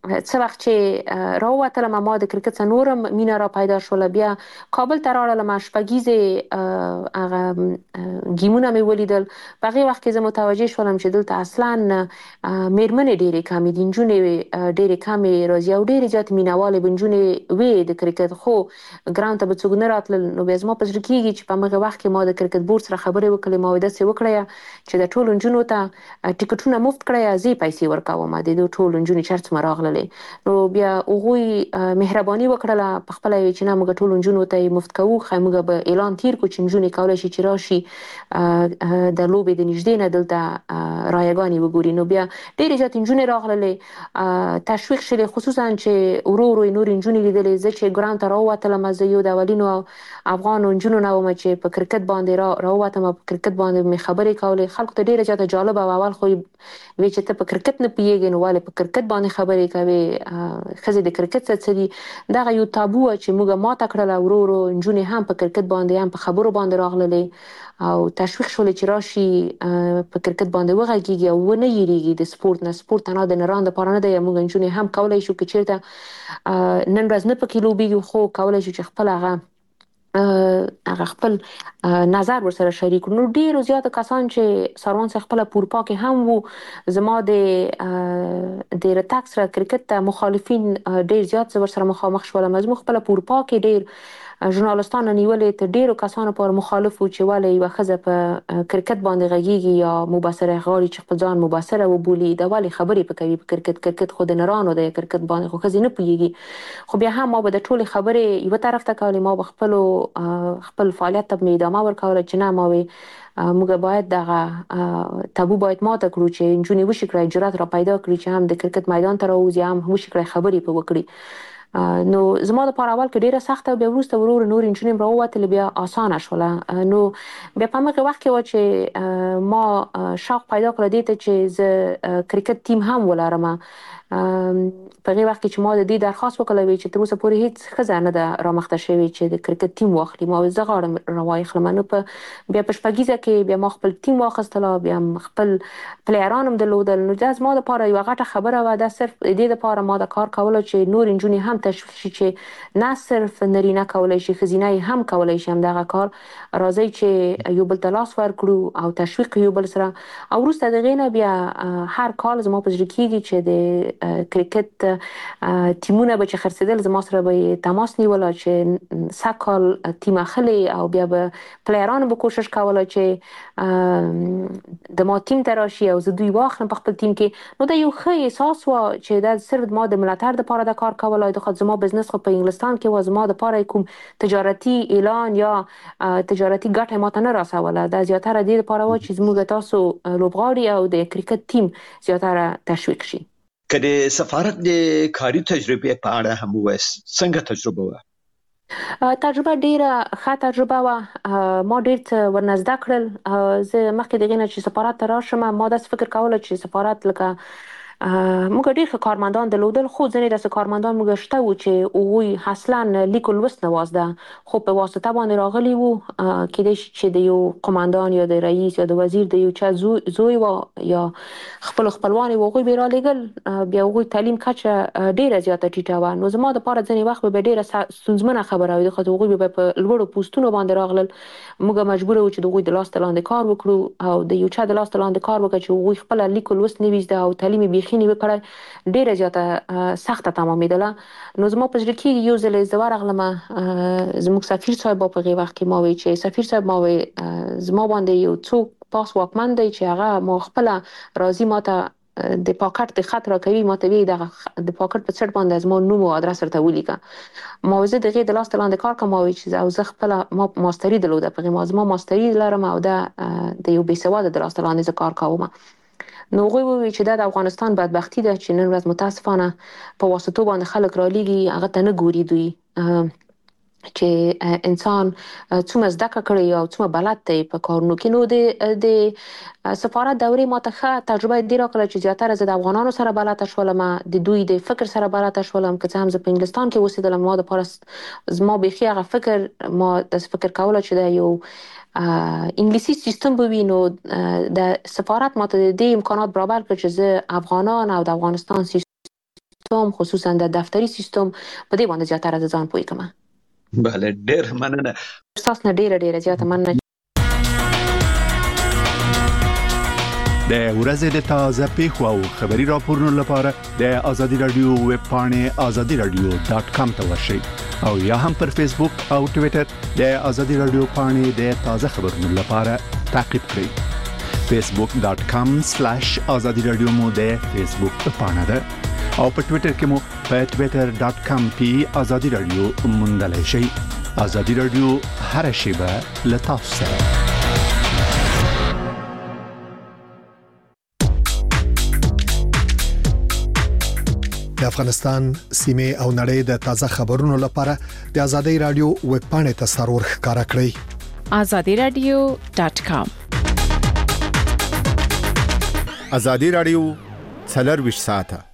څه وخت چې راووتلم ما د کرکټ څخه نورم مینه را پیدا شوله. بیا کابل ته راغلم، شپږیزې هغه ګیمونه مې ولیدل. په هغې وخت کې زه متوجه شولم چې دلته اصلا میرمنې ډېرې کمې دي، نجونې ډېرې کمې راځي او ډېرې زیاتې مینهوالې به نجونې وې د کرکټ، خو ګراوند ته به څوک نه راتلل. نو بیا زما په زړه کېږي چې په همغه وخت کې ما د کرکټ بورډ سره خبرې وکړې، ما ویل داسې وکړئ چې د ټولو نجونو ته ټکټونه مفت کړئ، زه پیسې ورکوم د دې ټولو نجونې چې هر څومره راغللې. نو بیا هغوی مهرباني وکړله، په خپله یې چې نه موږ ټولو نجونو ته یې مفت کوو، ښایي موږ به اعلان تیر کړو چې نجونې کولی شي چې راشي د لوبې د نږدې نه دلته رایګانې وګوري. نو بیا ډېرې زیاتې نجونې راغللې، تشویق شولې، خصوصا چې ورو ورو یې نورې نجونې لیدلې. زه چې ګراوند ته راووتلم، زه یو د اولینو افغانو نجونو نه وم چې په کرکټ باندې راووتم او په کرکټ باندې مې خبرې کولې. خلکو ته ډېره زیاته جالبه وه. اول خو وی چې ته په کرکټ نه پوهېږې نو ولې په کرکټ باندې خبرې کوې، ښځې د کرکټ څه څه دي. دغه یو تابو وه چې موږ ماته کړله. ورو ورو نجونې هم په کرکټ باندې هم په خبرو باندې راغللې او تشویق شولې چې راشي په کرکټ باندې وغږېږي او ونه یېرېږي د سپورت نه. سپورت تنها د نرانو دپاره نه دی، موږ نجونې هم کولی شو که چېرته نن ورځ نه پکې لوبېږو خو کولی شو چې خپل هغه هغه خپل نظر ورسره شریک کړو. نو ډېرو زیاتو کسان چې ساروان صاحب خپله په اروپا کې هم وو، زما د د رتګ سره کرکټ ته مخالفین ډېر زیات زه ورسره مخامخ شولم. زموږ خپله په اروپا کې ډېر ژورنالستانو نیولې، تر ډېرو کسانو پر مخالف وو چې ولې یوه ښځه په کرکټ باندې غږېږي یا مبصره غواړي چې خپل ځان مبصره وبولي، دا ولې خبرې په کوي په کرکټ. کرکټ خو د نرانو دی، کرکټ باندې خو ښځې نه پوهېږي. خو بیا هم ما به د ټولې خبرې یوه طرف ته کولې، ما به خپلو خپل فعالیت ته مې ادامه ورکوله چې نه ما وی موږ باید دغه تابو باید ماته کړو چې نجونې وشي کړی جرأت را پیدا کړي چې هم د کرکټ میدان ته راوځي، هم وشي کړی خبرې په وکړي. نو زما دپاره اول کې ډېره سخته، بیا وروسته ورو ورو نورې نجونې هم راووتلې، بیا اسانه شوله. نو بیا په همغه وخت کې وه چې ما شوق پیدا کړه دې ته چې زه کرکټ ټیم هم ولرم. په هغې وخت کې چې ما د دې درخواست وکړی وی چې تر اوسه پورې هېڅ ښځه نه ده رامخته شوې چې د کرکټ ټیم واخلي. ما ویل زه غواړم راواخلم. نو په بیا په شپږیزه کې بیا ما خپل ټیم واخیستله، بیا خپل پلیران هم درلودل. نو دا زما دپاره یوه غټه خبره وه. دا صرف د دې دپاره ما دا کار کوله چې نورې نجونې هم تشویق شي چې نه صرف نرینه کولی شي، ښځینه یې هم کولی شي همدغه کار. راځئ چې یو بل ته لاس ورکړو او تشویق یو بل سره. او وروسته د هغې نه بیا هر کال زما په زړه کېږي چې د کرکټ ټیمونه به چې خرڅېدل زما سره به یې تماس نیوله چې سږ کال ټیم اخلې، او بیا به پلیرانو به کوشش کوله چې د ما ټیم ته راشي او زه دوی واخلم په خپل ټیم کې. نو دا یو ښه احساس وه چې دا صرف ما د ملاتړ دپاره دا کار کولی. د خو زما بزنس خو په انګلستان کې وه، زما دپاره کوم تجارتي اعلان یا تجارتي ګټه ماته نه رسوله. دا زیاتره دې دپاره وه چې زموږ تاسو لوبغاړي او د کرکټ ټیم زیاتره تشویق شي. که د سفارت د کاري تجربې په اړه هم ووایاست، څنګه تجربه وه؟ تجربه ډېره ښه تجربه وه. ما ډېر څه ورنه زده کړل. زه مخکې د هغې نه چې سفارت ته راشم ما داسې فکر کوله چې سفارت لکه موږ ډېر ښه کارمندان درلودل، خو ځینې داسې کارمندان موږ شته وو چې هغوی اصلا لیک و لوست نه وازده، خو په واسطه باندې راغلي وو. کیدای شي چې د یو قماندان یا د رئیس یا د وزیر د یو چا زوی وه یا خپلو خپلوان وو، هغوی به یې رالېږل. بیا هغوی تعلیم کچه ډېره زیاته ټیټه وه. نو زما دپاره ځینې وخت به ډېره ستونزمنه خبره وي، ځکه هغوی به په لوړو پوستونو باندې راغلل. موږ مجبوره وو چې د هغوی د لاس لاندې کار وکړو، او د یو چا د لاس لاندې کار وکړه چې هغوی خپله لیک و لوست نه وي زده او تعلیم یې بیخي نه وي کړی، ډېره زیاته سخته تمامېدله. نو زما په زړه کېږي یو ځل زه ورغلمه، زموږ سفیر صاحب په هغې وخت کې ما وی چې سفیر صاحب ما وی زما باندې یو څوک پاس واکمن دی چې هغه ما خپله راځي ماته د پاکټ د خط راکوي، ماته وی دغه د پاکټ په څټ باندې زما نوم او ادرس ورته ولیکه. ما وی زه د هغې د لاس لاندې کار کوم. ما وی چې او زه خپله ما ماستري درلوده په هغې، ما زما ماستري لرم او دا د یو بې سواده د لاس لاندې زه کار کوم. نو هغوی وویل چې دا د افغانستان بدبختي ده چې نن ورځ متاسفانه په واسطو باندې خلک رالیږي، هغه ته نه ګوري دوی چې انسان څومره زده کړی او څومره بلد دی په کارونو کې. نو د د سفارت دورې ماته ښه تجربه دې راکړله چې زیاتره زه د افغانانو سره بلده شولم، د دوی د فکر سره بلده شولم. که څه هم زه په انګلستان کې اوسېدلم، ما دپاره زما بیخي هغه فکر ما داسې فکر کوله چې دا یو انګلیسي سیستم به وي. نو د سفارت ماته د دې امکانات برابر کړ چې زه افغانان او د افغانستان سیستم سیستم خصوصا د دفتری سیستم په دې باندې زیاتره ځان پوي کوم. بله ډېر مننه. تاسو نه ډېر ډېر زیاته مننه. د ورځې د تازه پیښو او خبري راپورونو لپاره د آزادي رادیو ویب پاڼې آزادي رادیو ډاٹ کام ته ورشئ او یا هم پر فیسبوک او ټوئیټر د آزادي رادیو پاڼې د تازه خبرونو لپاره تعقیب کړئ. فیسبوک ډاٹ کام سلیش آزادي رادیو مو د فیسبوک پاڼه ده او په ټوئیټر کې مو په ټوئیټر ډاٹ کام پی آزادي رادیو موندلای شئ. آزادي رادیو هر شیبه له تاسو سره. د افغانستان سیمه او نړۍ د تازه خبرونو لپاره د آزادي رادیو ویب پاڼې ته سرور ښکارا کړئ. آزادي رادیو ډاٹ کام. آزادي رادیو څلور ویشت ساعته